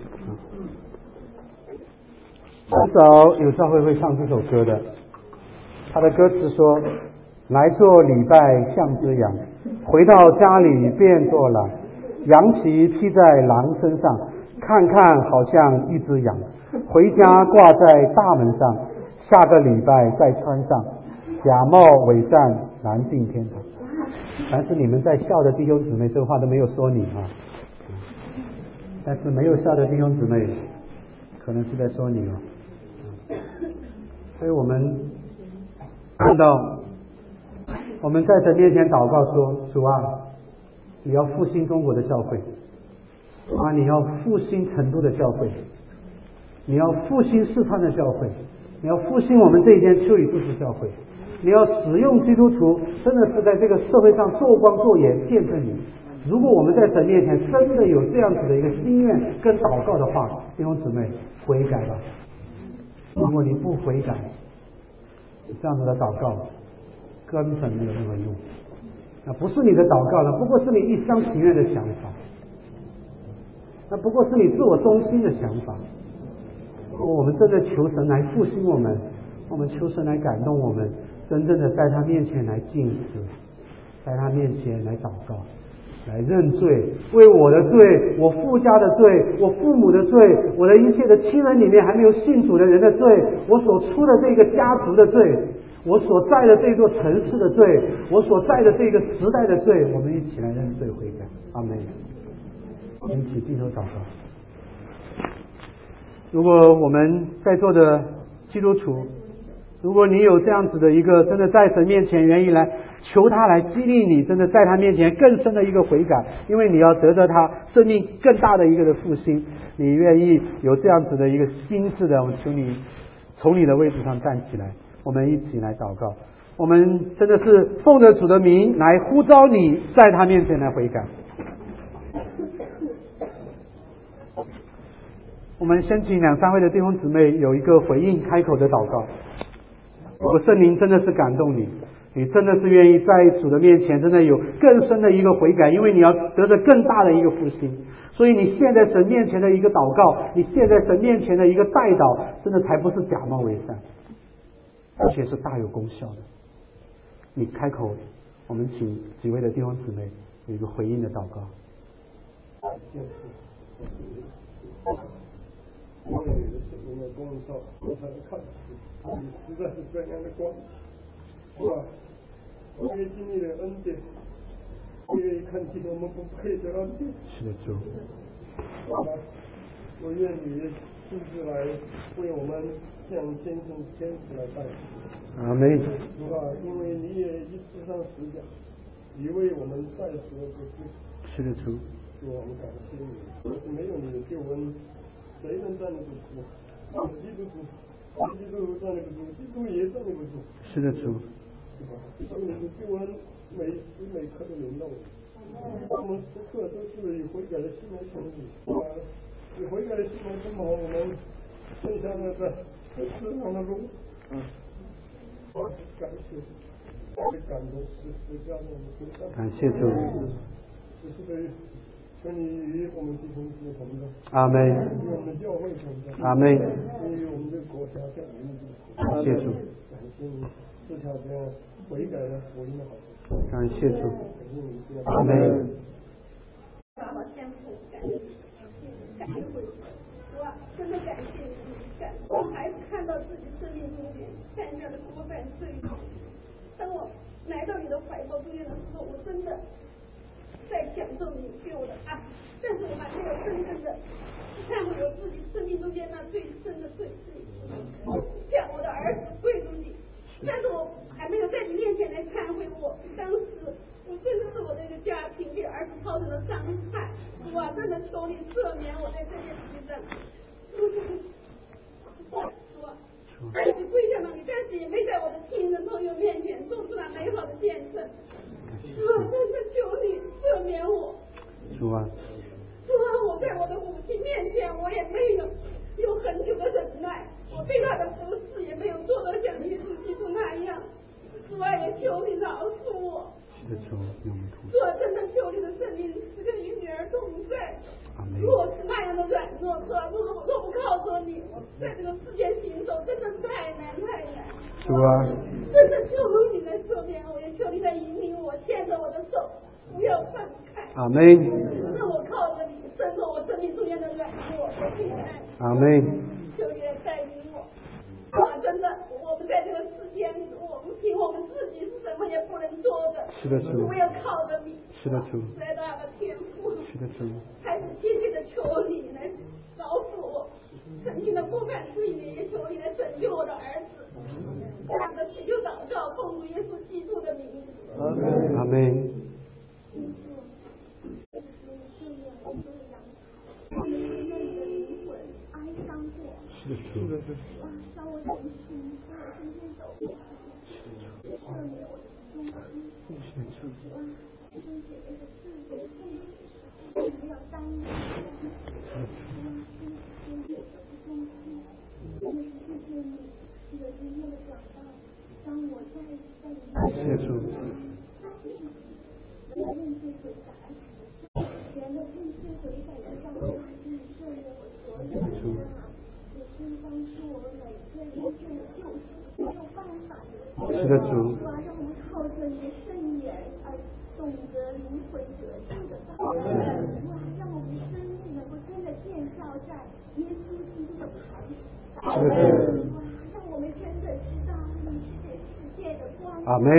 Speaker 5: 很少有教会会唱这首歌的。他的歌词说：来做礼拜像只羊，回到家里变作狼，羊皮披在狼身上，看看好像一只羊，回家挂在大门上，下个礼拜再穿上，假冒伪善难进天堂。但是你们在笑的弟兄姊妹，这个话都没有说你啊。但是没有笑的弟兄姊妹，可能是在说你哦。所以我们看到，我们在神面前祷告说：主啊，你要复兴中国的教会，啊，你要复兴成都的教会，你要复兴四川的教会，你要复兴我们这一间秋雨都市教会，你要使用基督徒，真的是在这个社会上做光做盐，见证你。如果我们在神面前真的有这样子的一个心愿跟祷告的话，弟兄姊妹，悔改吧。如果你不悔改，这样子的祷告根本没有任何用。那不是你的祷告了，不过是你一厢情愿的想法，那不过是你自我中心的想法。我们真的求神来复兴我们，我们求神来感动我们，真正的在他面前来敬死，在他面前来祷告，来认罪，为我的罪，我父家的罪，我父母的罪，我的一切的亲人里面还没有信主的人的罪，我所出的这个家族的罪，我所在的这座城市的罪，我所在的这个时代的罪，我们一起来认罪悔改。阿们。我们一起低头祷告。如果我们在座的基督徒，如果你有这样子的一个真的在神面前愿意来求他来激励你，真的在他面前更深的一个悔改，因为你要得着他生命更大的一个的复兴，你愿意有这样子的一个心志的，我求你从你的位置上站起来，我们一起来祷告。我们真的是奉着主的名来呼召你在他面前来悔改。我们先请两三位的弟兄姊妹有一个回应开口的祷告。如果圣灵真的是感动你，你真的是愿意在主的面前真的有更深的一个悔改，因为你要得着更大的一个复兴，所以你现在神面前的一个祷告，你现在神面前的一个代祷，真的才不是假冒伪善，而且是大有功效的。你开口，我们请几位的弟兄姊妹有一个回应的祷告。
Speaker 1: 因为你的生命的光照，我才能看到你实在是这样的光，是吧？我也经历了恩典，我也看见我们不配的恩典。
Speaker 5: 是的，主。
Speaker 1: 好吧，我愿你亲自来为我们向天上天使来代祷。
Speaker 5: 阿门。
Speaker 1: 主啊，因为你也一直上十架，你为我们代赎了不是？
Speaker 5: 是的，主。
Speaker 1: 主，我们感谢你，若是没有你的救恩，谁能站得住？基督徒，基督徒站得住，基督也站得住。
Speaker 5: 是的，主。
Speaker 1: 是吧？所以你的救恩每时每刻都临到我们，我们时刻都是以悔改的心来求你，啊，以悔改的心来奔跑我们剩下的在世上的路。嗯，我感谢，我的感动是是这样的，我们身上。
Speaker 5: 感谢主。
Speaker 1: 这是对。跟你与我们弟兄姊妹同在，
Speaker 5: 阿门。
Speaker 1: 与我们的教会同在，
Speaker 5: 阿门。
Speaker 1: 与我们的国家教育
Speaker 5: 感谢主，
Speaker 1: 感谢你赐下这样悔改的福音的好处。
Speaker 5: 感谢主，
Speaker 1: 感谢你这样。
Speaker 5: 阿门。
Speaker 3: 爸爸天父，感谢感谢会，我真的感谢你，感我还是看到自己生命中间欠下的过犯罪。当我来到你的怀抱中间的时候，我真的。在享受你对我的爱，但是我还没有真正的忏悔我自己生命中间那最深的罪。向我的儿子跪住你，但的伤害。主啊，真的求你赦免我在这件事上。主啊，再次跪下了，你但是也没在我的亲人朋友面前做出了美好的见证。主啊，真的求你赦免我。
Speaker 5: 主啊，
Speaker 3: 主啊，我在我的母亲面前，我也没有有很久的忍耐，我对她的服侍也没有做到像耶稣基督那样。主啊，也求你饶恕我。
Speaker 5: 是的，主，用我们
Speaker 3: 主啊，真的求你的圣灵时刻与女儿同在。如果是那样的软弱，主啊，如果我若不靠着你，我在这个世间行走真的是太难太难。
Speaker 5: 主啊，
Speaker 3: 真的求你来赦免我，也求你来引领我，牵着我的手，不要放开。
Speaker 5: 阿门。
Speaker 3: 让我靠着你，胜过我生命中间的软弱和平安。
Speaker 5: 阿门。
Speaker 3: 求你来带领我。啊，真的，我们在这个世间，我们凭我们自己是什么也不能做的。
Speaker 5: 是的，主。
Speaker 3: 我要靠着你。
Speaker 5: 是的，主。
Speaker 3: 来到的天父。
Speaker 5: 是的，主。
Speaker 3: 还是切切的求你来饶恕我，曾经的不敢罪孽，也求你来拯救我的儿子。这样的祈求祷告，奉主耶稣基督的名字。
Speaker 5: 阿门。是的，主。是的，主。
Speaker 3: 让我同情，让我今天走过来，赦免我的忠心。
Speaker 5: 是的，主。
Speaker 3: 弟兄姐妹的自由奉献，不要耽误。我们谢谢你，这个今天的讲道，当我再一次在你面前，
Speaker 5: 谢主。
Speaker 3: 我认罪悔改，全的认罪悔改的上帝，你赦免我所有的罪啊！也是帮助我们每个人真正的救赎，没有办法的。
Speaker 5: 是的，主。
Speaker 3: 主啊，让我们靠着你的圣言而懂得灵魂得救的道理。主啊，让我们生命能够真的建造在耶稣基督的磐石上。
Speaker 5: 是的，主。
Speaker 3: 主啊，让我们真的知道你是这世界的光。
Speaker 5: 阿门。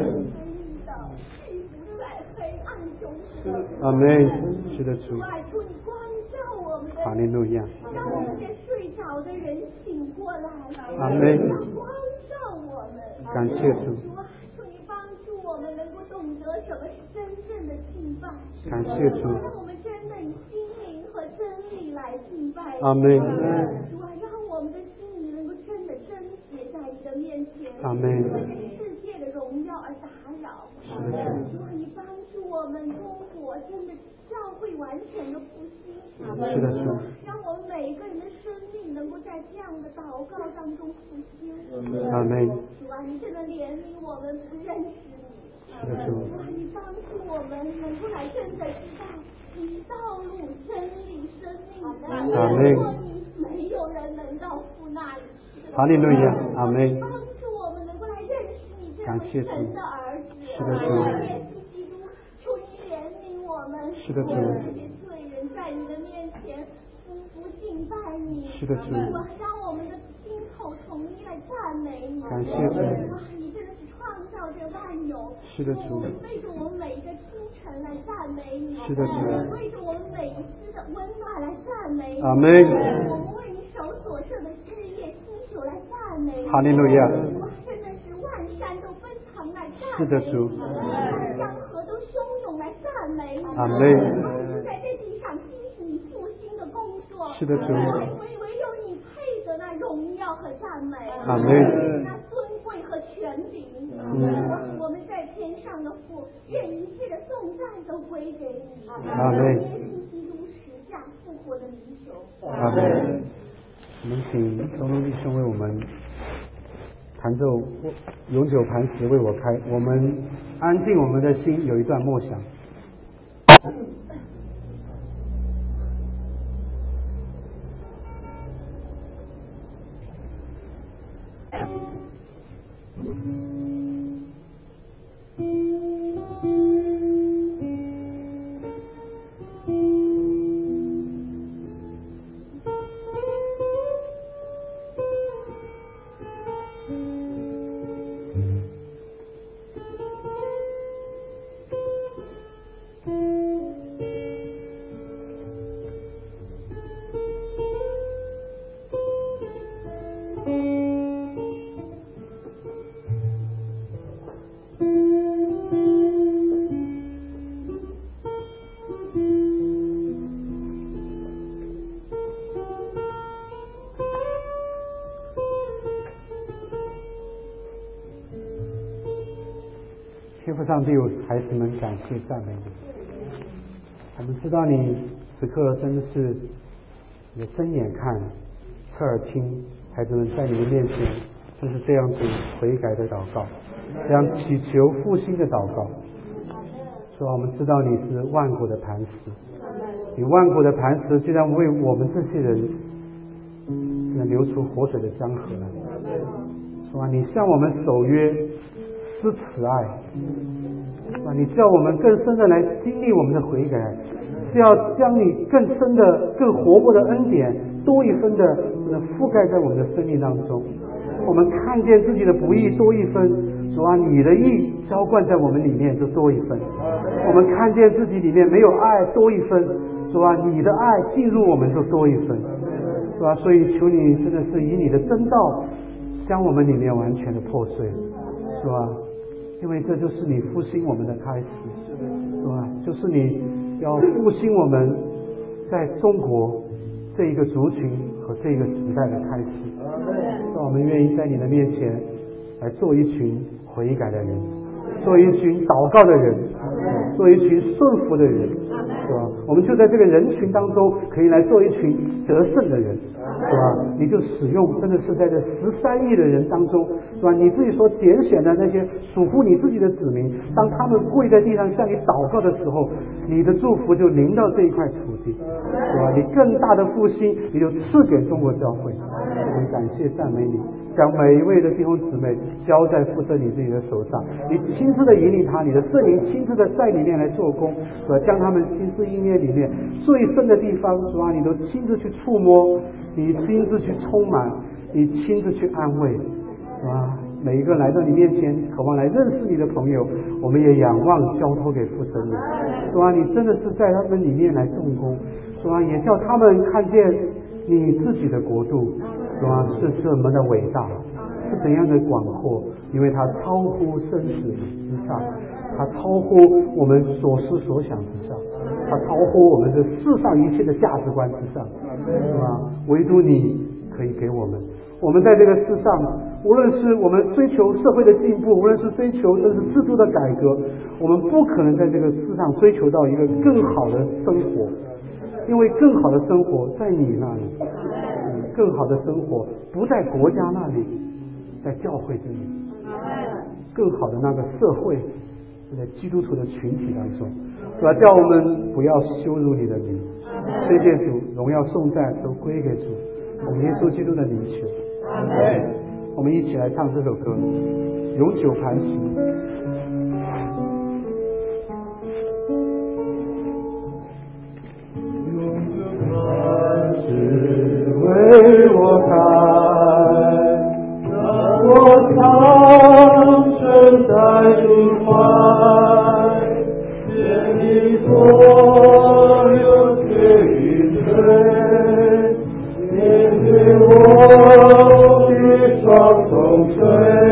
Speaker 5: 阿门。是的，主。
Speaker 3: 求你光照我们的，
Speaker 5: 哈利路亚。
Speaker 3: 让我们这睡着的人醒过来。
Speaker 5: 阿门。
Speaker 3: 光照我们。
Speaker 5: 感谢主。
Speaker 3: 主啊，求你帮助我们能够懂得什么是真正的敬拜。
Speaker 5: 感谢主。
Speaker 3: 让我们真的以心灵和真理来敬拜。
Speaker 5: 阿门。
Speaker 3: 主啊，让我们的心灵能够真的贞洁在你的面前。
Speaker 5: 阿门。
Speaker 3: 世界的荣耀而打扰。
Speaker 5: 是的，主。
Speaker 3: 主啊，你帮助我们中国真的教会完全的复兴。
Speaker 5: 是的，主。
Speaker 3: 让我们每一个人的生命能够在这样的祷告当中复兴。
Speaker 5: 阿门。
Speaker 3: 主啊，你真的怜悯我们不认识你。
Speaker 5: 是的，主。
Speaker 3: 主啊，你帮助我们能够来真的知道你是道路、真理、生命。
Speaker 5: 阿门。
Speaker 3: 如果你没有人能到父那里去。
Speaker 5: 哈利路亚。阿门。
Speaker 3: 帮助我们能够来认识你这位神的儿子。
Speaker 5: 是的，主。
Speaker 3: 耶稣基督，求你怜悯我们。
Speaker 5: 是的，主。
Speaker 3: 这些罪人在你的面前匍匐敬拜你。
Speaker 5: 是的，主。
Speaker 3: 让我们的心口统一来赞美你。
Speaker 5: 感谢主。
Speaker 3: 哇，你真的是创造这万有。
Speaker 5: 是的，主。
Speaker 3: 为着我们每一个清晨来赞美你。
Speaker 5: 是的，主。
Speaker 3: 为着我们每一丝的温暖来赞美你。
Speaker 5: 阿门。
Speaker 3: 我们为你手所设的事业星球来赞美你。
Speaker 5: 哈利路亚。
Speaker 3: 哇，真的是万山都奔腾来赞美你。
Speaker 5: 是的，主。
Speaker 3: 江河都汹涌来赞美你。
Speaker 5: 阿门。
Speaker 3: 就在这地上进行你复兴的工作。
Speaker 5: 是的，主。
Speaker 3: 唯唯有你配得那荣耀和赞美。
Speaker 5: 阿门。
Speaker 3: 那尊贵和权柄。
Speaker 5: 嗯。
Speaker 3: 我们在天上的父，愿一切的颂赞都归给你。
Speaker 5: 阿门。
Speaker 3: 耶稣基督十架复活的名求。
Speaker 5: 阿门。我们请东东弟兄为我们弹奏《永久磐石为我开》，我们安静我们的心，有一段默想。 天父上帝，孩子们感谢赞美你。我们知道你此刻真的是你的睁眼看，侧耳听，孩子们在你的面前就是这样子悔改的祷告，这样祈求复兴的祷告。主啊，我们知道你是万国的磐石，你万国的磐石就像为我们这些人能流出活水的江河来。主啊，你向我们守约施慈爱，啊，你叫我们更深的来经历我们的悔改，是要将你更深的、更活泼的恩典多一分的覆盖在我们的生命当中。我们看见自己的不义多一分，主啊，你的义浇灌在我们里面就多一分。我们看见自己里面没有爱多一分，主啊，你的爱进入我们就多一分，是吧？所以求你真的是以你的真道将我们里面完全的破碎，是吧？因为这就是你复兴我们的开始，是吧？就是你要复兴我们在中国这一个族群和这个时代的开始，让我们愿意在你的面前来做一群悔改的人，做一群祷告的人，做一群顺服的人，是吧？我们就在这个人群当中可以来做一群得胜的人，是吧？你就使用真的是在这十三亿的人当中，是吧？你自己所拣选的那些属乎你自己的子民，当他们跪在地上向你祷告的时候，你的祝福就临到这一块土地，是吧？你更大的复兴你就赐给中国教会。我们感谢赞美你，将每一位的弟兄姊妹交在负责你自己的手上，你亲自的引领他，你的圣灵亲自的在里面来做工，是吧？将他们心思意念里面最深的地方，是吧？你都亲自去触摸，你亲自去充满，你亲自去安慰，是吧？每一个来到你面前渴望来认识你的朋友，我们也仰望交托给父神你，是吧？你真的是在他们里面来动工，是吧？也叫他们看见你自己的国度，是吧？是这么的伟大，是怎样的广阔，因为它超乎生死之上，它超乎我们所思所想之上，它超乎我们这世上一切的价值观之上，是吧？唯独你可以给我们。我们在这个世上，无论是我们追求社会的进步，无论是追求真是制度的改革，我们不可能在这个世上追求到一个更好的生活，因为更好的生活在你那里，更好的生活不在国家那里，在教会这里，更好的那个社会是在基督徒的群体当中，是吧？叫我们不要羞辱你的名，谢谢主，荣耀颂赞都归给主，我们耶稣基督的名求。我们一起来唱这首歌，永久磐石。
Speaker 4: 为我开，让我藏身在你怀，见你所有血与罪，面对我的双重锤，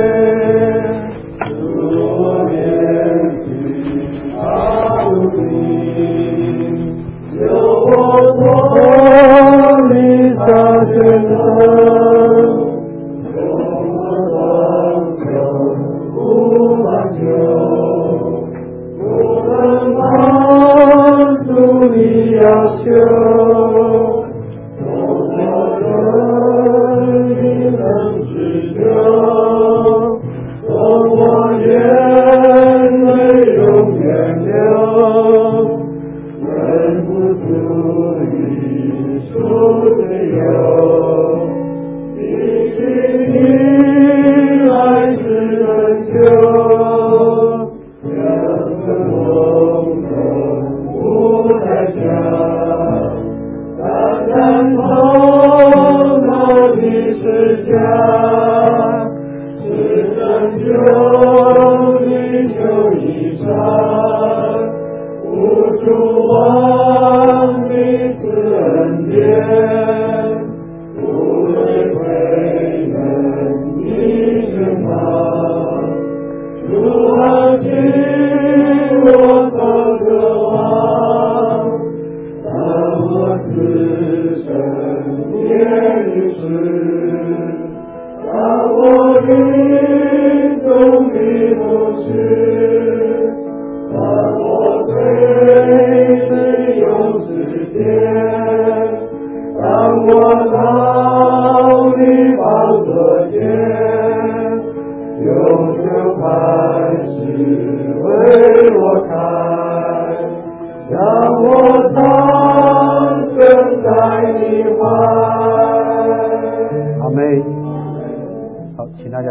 Speaker 4: 使我面具他无敌，有我做你的选择，有我当成不挽救，不能满足你要求，我的你能持久，我眼泪永远流，忍不住一束自由，比起你爱是很久，两个梦都不太想，单单头脑的是假，是拯救你就一场，无处望你赐恩典，无论为人你身旁，如何听我所渴望，当我自身变于世，当我运动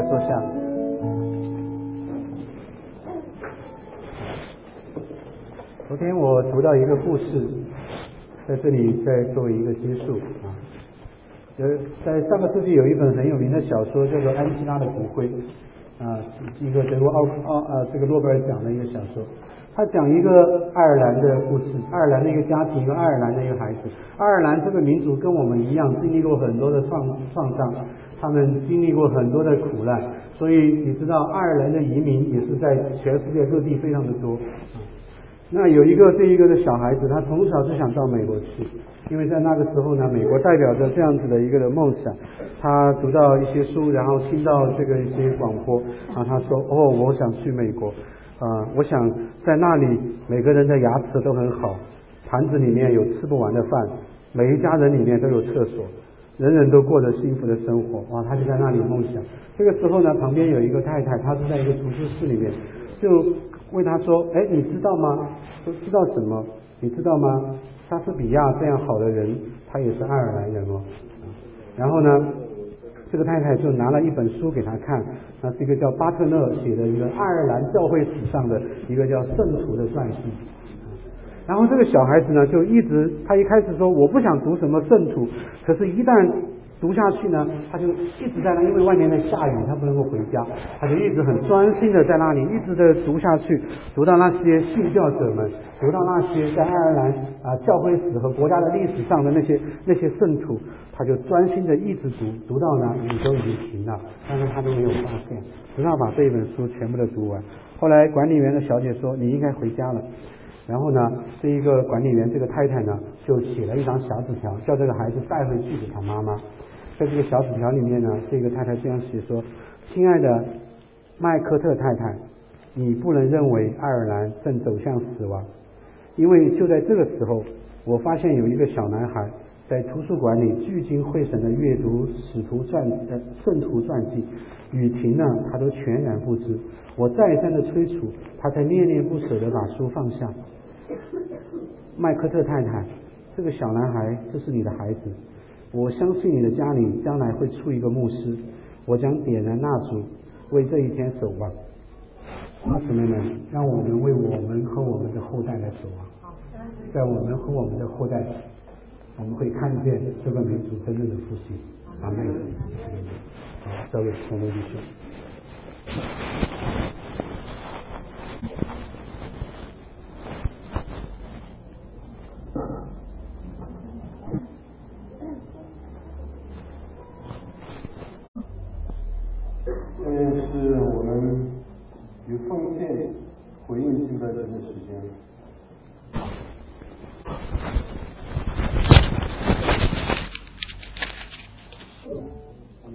Speaker 5: 坐下。昨天我读到一个故事，在这里再作为一个结束啊。呃，在上个世纪有一本很有名的小说叫做《安琪拉的骨灰》啊，一个得过奥奥呃这个诺贝尔奖的一个小说。他讲一个爱尔兰的故事，爱尔兰的一个家庭，一个爱尔兰的一个孩子。爱尔兰这个民族跟我们一样，经历过很多的创创伤，他们经历过很多的苦难，所以你知道，爱尔兰的移民也是在全世界各地非常的多。那有一个这一个的小孩子，他从小就想到美国去，因为在那个时候呢，美国代表着这样子的一个的梦想。他读到一些书，然后听到这个一些广播，然后他说：“哦，我想去美国，啊、呃，我想在那里每个人的牙齿都很好，盘子里面有吃不完的饭，每一家人里面都有厕所，人人都过着幸福的生活。”哇，他就在那里梦想。这个时候呢，旁边有一个太太，她是在一个图书室里面，就问他说：“哎，你知道吗？说知道什么？你知道吗？莎士比亚这样好的人，他也是爱尔兰人哦。”然后呢，这个太太就拿了一本书给他看，那是一个叫巴特勒写的一个爱尔兰教会史上的一个叫圣徒的传记。然后这个小孩子呢，就一直他一开始说我不想读什么圣徒，可是一旦读下去呢，他就一直在那，因为外面在下雨，他不能够回家，他就一直很专心的在那里一直的读下去，读到那些信教者们，读到那些在爱尔兰啊、呃、教会史和国家的历史上的那些那些圣徒，他就专心的一直读，读到呢雨都已经停了，但是他都没有发现，直到把这一本书全部的读完。后来管理员的小姐说你应该回家了。然后呢，这一个管理员这个太太呢，就写了一张小纸条，叫这个孩子带回去给他妈妈。在这个小纸条里面呢，这个太太这样写说：“亲爱的麦克特太太，你不能认为爱尔兰正走向死亡，因为就在这个时候，我发现有一个小男孩在图书馆里聚精会神的阅读使徒传呃圣徒传记，雨停了他都全然不知。我再三的催促，他才恋恋不舍的把书放下。麦克特太太，这个小男孩，这是你的孩子。我相信你的家里将来会出一个牧师，我将点燃蜡烛，为这一天守望。好，姊妹们，让我们为我们和我们的后代来守望。在我们和我们的后代，我们会看见这个民族真正的复兴。阿门。好，交给同工弟兄。
Speaker 1: 下面是我们与奉献回应敬拜神的时间。